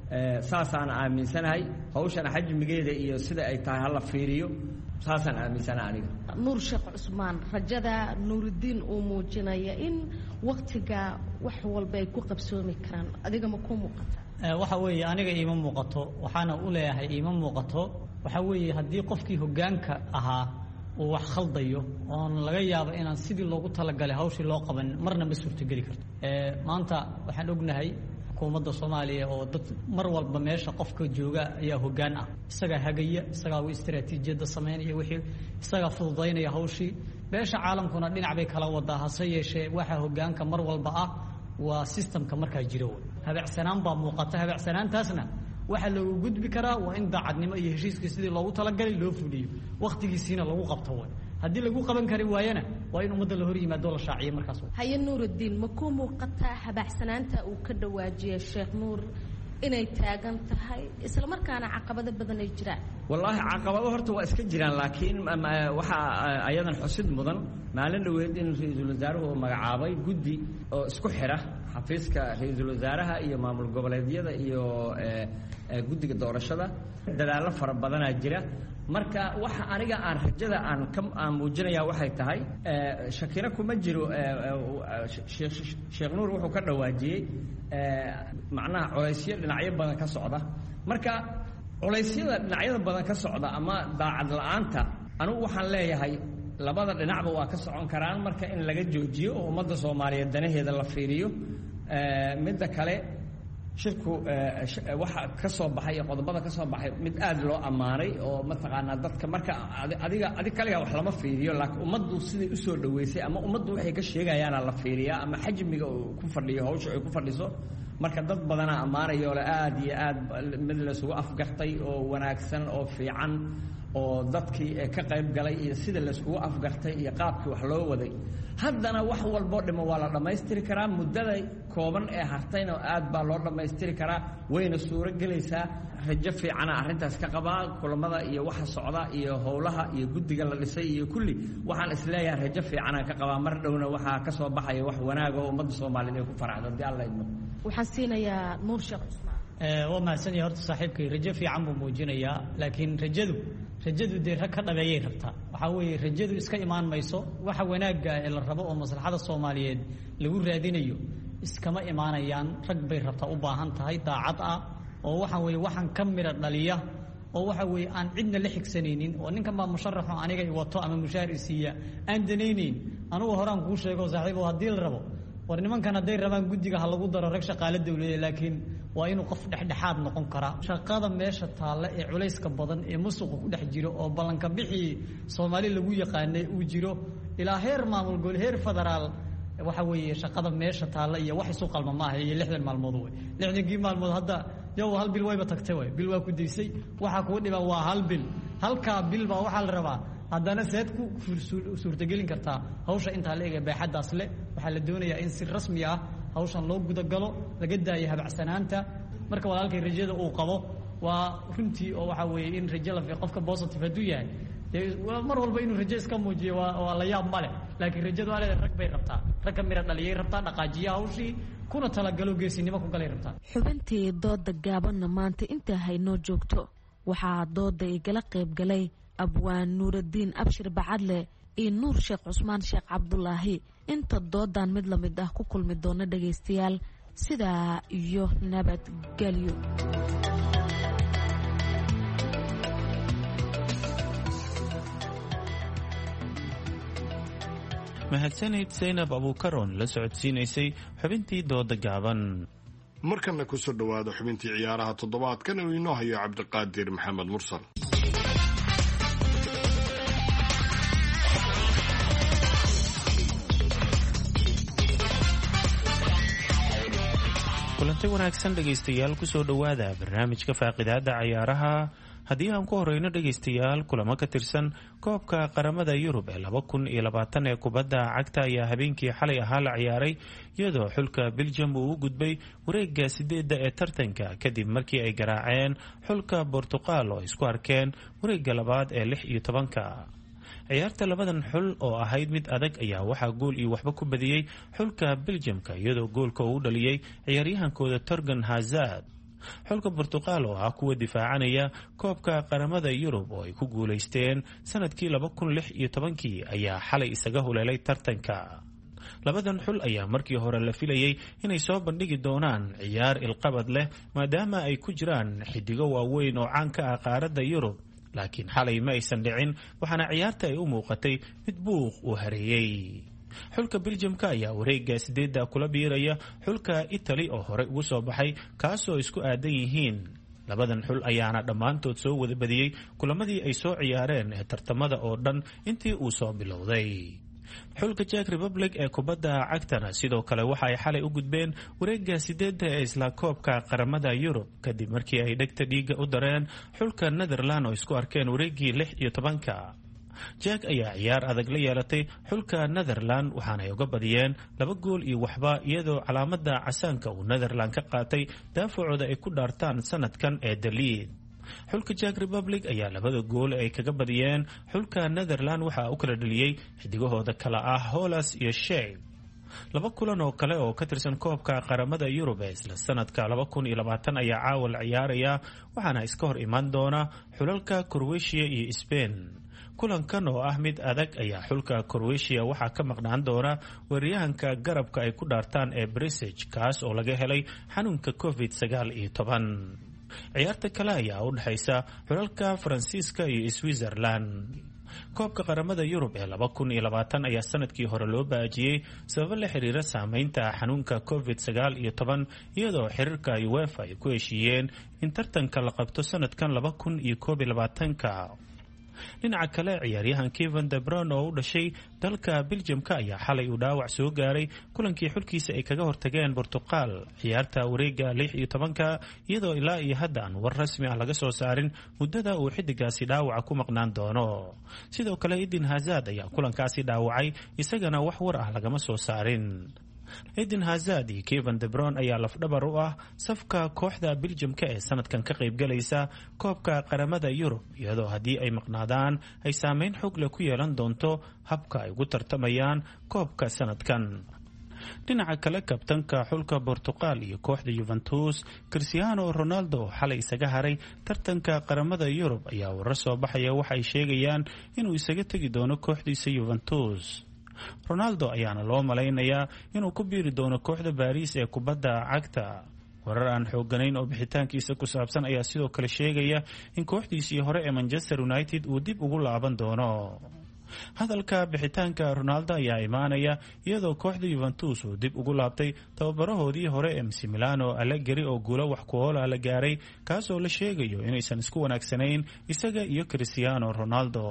saasaan aaminsanahay hawshana xajmigeeda iyo sida ay tahay hala fiiriyo saasaan aaminsanahay aniga. nuur sheekh cusmaan, rajada nuurudiin uu muujinaya in waqtiga wax walba ay ku qabsoomi karaan, adiga ma ku muuqata? waxa weeye aniga iima muuqato, waxaana u leeyahay iima muuqato. waxa weeye haddii qofkii hoggaanka ahaa uu wax khaldayo oon laga yaabo inaan sidii loogu talagalay hawshii loo qaban, marna ma suurtogeli karto. maanta waxaan ognahay xukuumadda Soomaaliya oo dad mar walba meesha qofka jooga ayaa hoggaan ah, isagaa hagaya, isagaa u istiraatiijiyadda sameynaya, wixii isagaa fududaynaya hawshii. beesha caalamkuna dhinac bay kala wadaa, hase yeeshee waxa hoggaanka mar walba ah waa systemka markaa jiro. habacsanaan baa muuqata, habacsanaantaasna waxaa loogu gudbi karaa waa in daacadnimo iyo heshiiskii sidii loogu talagalay loo fuliyo, waqtigiisiina lagu qabto. haddii lagu qaban kari waayana waa in ummadda la hor yimaado la shaaciyo markaas. haye nuurudiin, ma ku muuqataa habacsanaanta uu ka dhawaajiyay sheekh nuur inay taagan tahay isla markaana caqabado badan ay jiraan? wallaahi caqabado horta waa iska jiraan, laakiin waxaa ayadan xusid mudan maalin dhaweyd in ra-iisul wasaaruhu uu magacaabay guddi oo isku xira xafiiska ra-iisul wasaaraha iyo maamul goboleedyada iyo guddiga doorashada. dadaallo fara badanaa jira. marka waxa aniga aan rajada aan muujinaya waxay tahay shakina kuma jiro. sheekh nuur wuxuu ka dhawaajiyey macnaha culaysyo dhinacyo badan ka socda. marka culaysyada dhinacyada badan ka socda ama daacad la'aanta, anigu waxaan leeyahay labada dhinacba waa ka socon karaan, marka in laga joojiyo oo ummadda Soomaaliyeed danaheeda la fiiriyo. midda kale shirku waxa ka soo baxay iyo qodobada ka soo baxay mid aad loo ammaanay oo mataqaanaa dadka marka adiga kaliya wax lama fiiriyo, laakiin ummaddu siday u soo dhaweysay ama ummaddu waxay ka sheegayaana la fiiriyaa, ama xajmiga uu ku fadhiyo hawsha ay ku fadhiso. marka dad badanaa ammaanayo le aad iyo aad mid la isugu afgartay oo wanaagsan oo fiican oo dadkii ka qayb galay iyo sida la isugu afgartay iyo qaabkii wax loo waday. haddana wax walboo dhimo waa la dhammaystiri karaa, muddada kooban ee hartayna aad baa loo dhammaystiri karaa, wayna suuro gelaysaa. rajo fiicana arrintaas ka qabaa, kulamada iyo waxa socda iyo howlaha iyo guddiga la dhisay iyo kulli waxaan isleeyahay rajo fiicanaan ka qabaa. mar dhowna waxaa ka soo baxaya wax wanaag oo ummadda Soomaaliyeed ay ku faraxdo haddii alla idmo. waxaan siinayaa nuur sheekh cusmaan. waa mahadsanyahay horta saaxiibkay, rajo fiican buu muujinayaa, laakiin rajadu dee rag ka dhabeeyay rabtaa. waxaa weeye rajadu iska imaan mayso. waxa wanaagga ee la rabo oo maslaxada Soomaaliyeed lagu raadinayo iskama imaanayaan. rag bay rabtaa u baahan tahay daacad ah oo waxa weeye waxaan ka mira dhaliya oo waxa weeye aan cidna la xigsanaynin, oo ninkan baa musharaxo aniga i wato ama mushaar isiiya aan danaynayn. anugu horaan kuu sheego saaxiibo, haddii la rabo war nimankan hadday rabaan guddiga ha lagu daro rag shaqaale dawladeed, laakiin waa inuu qof dhexdhexaad noqon karaa. shaqada meesha taalla ee culayska badan ee musuqa ku dhex jiro oo ballanka bixii Soomaali lagu yaqaanay uu jiro ilaa heer maamul gol, heer federaal. waxa weeye shaqada meesha taalla iyo wax isu qalma maaha iyo 60 maalmood wey. 60 maalmood hadda yow hal bil wayba tagtay way, bil waa ku daysay. waxa kugu dhiban waa hal bil. halkaa bil baa waxaa la rabaa haddana seed ku suurtagelin kartaa hawsha intaa la eega baaxaddaas leh. waxaa la doonayaa in si rasmi ah hawshan loo gudagalo, laga daayo habacsanaanta. marka walaalkay rajada uu qabo waa runtii oo waxa weeye in rajo la fiiqo qofka positive hadduu yahay mar walba inuu rajo iska muujiyo waa la yaab male, laakiin rajadu waa leedahay rag bay rabtaa, rag ka mira dhaliyay rabtaa, dhaqaajiya hawshii kuna talagalo geesinimo ku galay rabtaa. xubintii dooda gaabanna maanta intaa haynoo joogto. waxaa dooda igala qayb galay abwaan nuurudiin abshir bacadle iyo nuur sheekh cusmaan sheekh cabdulaahi. inta doodan mid lamid ah ku kulmi doona dhagaystayaal, sidaa iyo nabadgelyo. mahadsanid Zaynab Abuukaroon la socodsiinaysay xubintii dooda gaaban. markana ku soo dhawaada xubintii ciyaaraha toddobaadkan uu inoo hayo Cabdiqaadir Maxamed Mursal. kulanti wanaagsan dhegaystayaal, kusoo dhawaada barnaamijka faaqidaada ciyaaraha. haddii aan ku horeyno dhegaystayaal, kulamo ka tirsan koobka qaramada Yurub ee 2020 ee kubadda cagta ayaa habeenkii xalay ahaa la ciyaaray, iyadoo xulka Belgium uu u gudbay wareegga 8 ee tartanka kadib markii ay garaaceen xulka Portugal oo isku arkeen wareegga labaad ee 16-ka. ciyaarta labadan xul oo ahayd mid adag ayaa waxaa gool iyo waxba ku badiyey xulka Belgiumka, iyadoo goolka uu dhaliyay ciyaaryahankooda Torgan Hazard. xulka Portugal oo ah kuwa difaacanaya koobka qaramada Yurub oo ay ku guuleysteen sanadkii 2016 ayaa xalay isaga huleelay tartanka. labadan xul ayaa markii hore la filayay inay soo bandhigi doonaan ciyaar ilqabad leh maadaama ay ku jiraan xidigo waaweyn oo caan ka ah qaaradda Yurub, laakiin xalay ma aysan dhicin, waxaana ciyaarta ay u muuqatay mid buuq u hareeyay. xulka Belgiumka ayaa wareegga 8 kula biiraya xulka Italy oo hore ugu soo baxay, kaasoo isku aadan yihiin. labadan xul ayaana dhammaantood soo wada badiyey kulamadii ay soo ciyaareen ee tartamada oo dhan intii uu soo bilowday. xulka Czech Republic ee kubadda cagtana sidoo kale waxa ay xalay u gudbeen wareegga 8 ee isla koobka qaramada Yurub kadib markii ay dhegta dhiiga u dareen xulka Netherlands oo isku arkeen wareeggii 16-ka. Czech ayaa ciyaar adag la yeelatay xulka Netherlands waxaana ay uga badiyeen 2-1 iyadoo calaamada casaanka uu Netherlands ka qaatay daafacooda ay ku dhaartaan sanadkan ee Daliid. xulka Czech Republic ayaa 2 gool ay kaga badiyeen xulka Netherlands waxa uu kala dhaliyay xidigahooda kala ah Hollands iyo Shea. 2 kulan oo kale oo ka tirsan koobka qaramada Yurub ee isla sanadka 2020 ayaa caawal ciyaaraya, waxaana iska hor iman doona xulalka Croatia iyo Spain. kulankan oo ah mid adag ayaa xulka Croatia waxaa ka maqnaan doona weeraryahanka garabka ay ku dhaartaan ee Perisic, kaas oo laga helay xanuunka COVID-19. ciyaarta kale ayaa u dhaxaysa xulalka Faransiiska iyo Switzerland. koobka qaramada Yurub ee 2020 ayaa sanadkii hore loo baajiyey sabab la xiriira saameynta xanuunka COVID-19 iyadoo xiriirka UEFA ay ku heshiiyeen in tartanka la qabto sanadkan 2021. dhinaca kale ciyaaryahan Kevin De Bruyne oo u dhashay dalka Belgiumka ayaa xalay uu dhaawac soo gaaray kulankii xulkiisa ay kaga hortageen Portugal ciyaarta wareegga 16-ka iyadoo ilaa iyo hadda aan war rasmi ah laga soo saarin muddada uu xidigaasi dhaawaca ku maqnaan doono. sidoo kale Eden Hazard ayaa kulankaasi dhaawacay, isagana wax war ah lagama soo saarin. Eden Hazard iyo Kevin De Bruyne ayaa lafdhabar u ah safka kooxda Belgiumka ee sanadkan ka qaybgalaysa koobka qaramada Yurub, iyadoo haddii ay maqnaadaan ay saameyn xoog leh ku yeelan doonto habka ay ugu tartamayaan koobka sanadkan. dhinaca kale kabtanka xulka Portugal iyo kooxda Juventus Cristiano Ronaldo xalay isaga haray tartanka qaramada Yurub ayaa warar soo baxaya waxa ay sheegayaan inuu isaga tagi doono kooxdiisa Juventus. Ronaldo ayaana loo malaynayaa inuu ku biiri doono kooxda Paris ee kubadda cagta. warar aan xooganayn oo bixitaankiisa ku saabsan ayaa sidoo kale sheegaya in kooxdiisii hore ee Manchester United uu dib ugu laaban doono. hadalka bixitaanka Ronaldo ayaa imaanaya iyadoo kooxda Juventus uu dib ugu laabtay tababarahoodii hore ee Massimiliano Allegri oo guulo wax ku ool ah la gaaray, kaasoo la sheegayo inaysan isku wanaagsanayn isaga iyo Cristiano Ronaldo.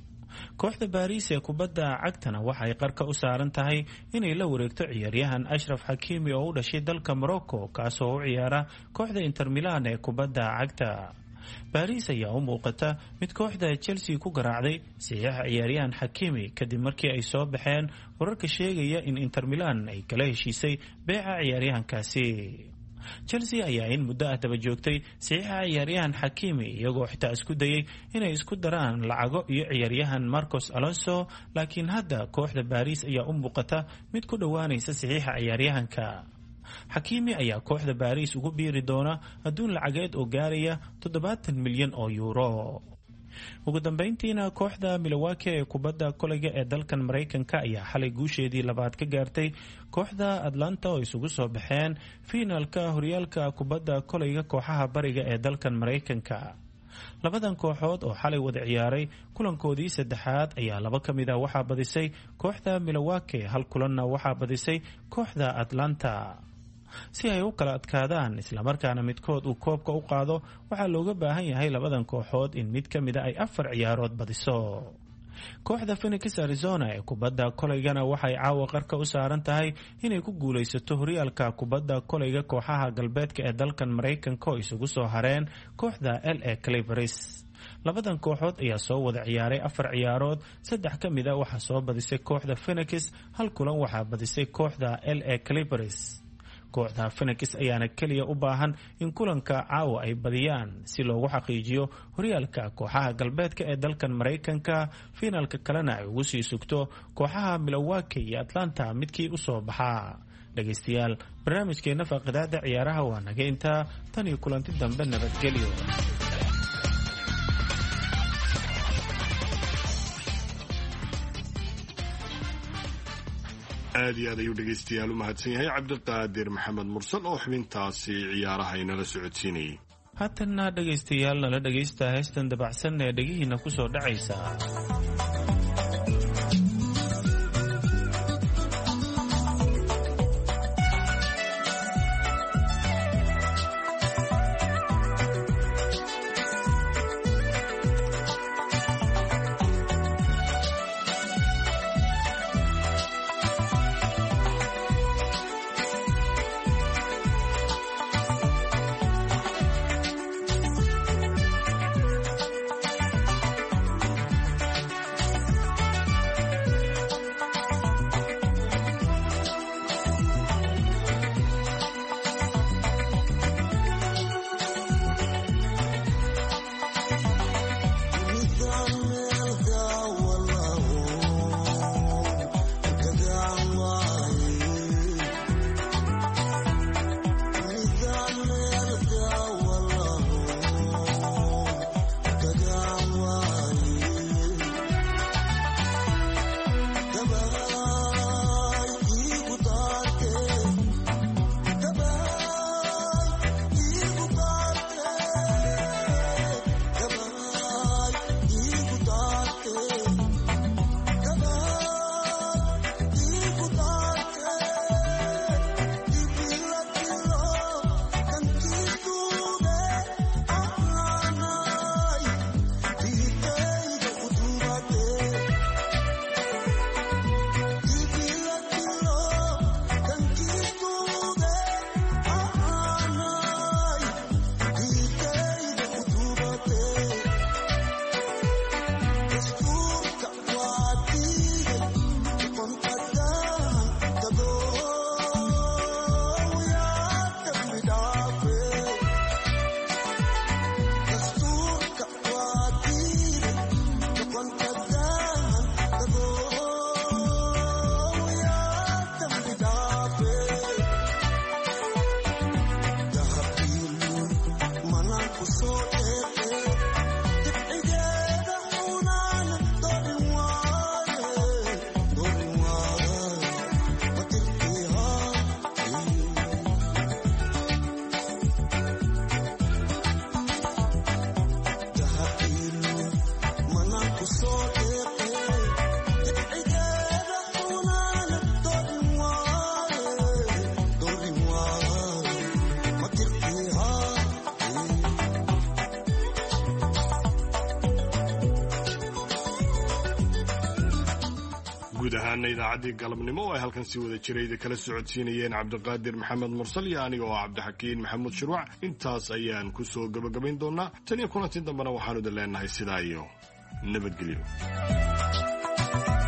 kooxda Paris ee kubadda cagtana waxa ay qarka u saaran tahay inay la wareegto ciyaaryahan Ashraf Hakimi oo u dhashay dalka Morocco, kaasoo u ciyaara kooxda Inter Milan ee kubadda cagta. Paris ayaa u muuqata mid kooxda Chelsea ku garaacday saxiixa ciyaaryahan Hakimi kadib markii ay soo baxeen wararka sheegaya in Inter Milan ay kala heshiisay beeca ciyaaryahankaasi. Chelsea ayaa in muddo ah daba joogtay saxiixa ciyaaryahan Hakimi, iyagoo xitaa isku dayay inay isku daraan lacago iyo ciyaaryahan Marcos Alonso, laakiin hadda kooxda Paris ayaa u muuqata mid ku dhowaanaysa saxiixa ciyaaryahanka. Hakimi ayaa kooxda Paris ugu biiri doona adduun lacageed oo gaaraya 70 milyan oo euro. ugu dambeyntiina kooxda Milwaukee ee kubadda kolayga ee dalkan Mareykanka ayaa xalay guusheedii labaad ka gaartay kooxda Atlanta oo isugu soo baxeen finaalka horyaalka kubadda kolayga kooxaha bariga ee dalkan Mareykanka. labadan kooxood oo xalay wada ciyaaray kulankoodii saddexaad ayaa 2 ka mid ah waxaa badisay kooxda Milwaukee, hal kulanna waxaa badisay kooxda Atlanta. si ay u kala adkaadaan isla markaana midkood uu koobka u qaado, waxaa looga baahan yahay labadan kooxood in mid ka mid ah ay 4 ciyaarood badiso. kooxda Phoenix Arizona ee kubadda kolaygana waxay caawa qarka u saaran tahay inay ku guulaysato horyaalka kubadda kolayga kooxaha galbeedka ee dalkan Mareykanka oo isugu soo hareen kooxda LA Clippers. labadan kooxood ayaa soo wada ciyaaray 4 ciyaarood, 3 ka mid ah waxaa soo badisay kooxda Phoenix, hal kulan waxaa badisay kooxda LA Clippers. kooxda Phoenix ayaana kaliya u baahan in kulanka caawa ay badiyaan si loogu xaqiijiyo horyaalka kooxaha galbeedka ee dalkan Mareykanka, finaalka kalena ay ugu sii sugto kooxaha Milwaukee iyo Atlanta midkii u soo baxaa. dhegaystayaal barnaamijkeena faaqidaada ciyaaraha waa naga intaa tan iyo kulanti dambe nabadgelyo. aad iyo aad ayuu dhegaystayaal u mahadsan yahay cabdiqaadir maxamed mursal oo xubintaasi ciyaaraha inala socodsiinayay. haatanna dhegaystayaal nala dhegaysta heestan dabacsan ee dhegihiina ku soo dhacaysa. guud ahaana idaacaddii galabnimo oo ay halkan si wada jirayda kala socodsiinayeen cabdiqaadir maxamed mursal iyo aniga oo cabdixakiin maxamuud shirwac. intaas ayaan ku soo gabagabayn doonaa tan iyo kulantii dambena waxaanu idin leenahay sidaa iyo nabadgelyo.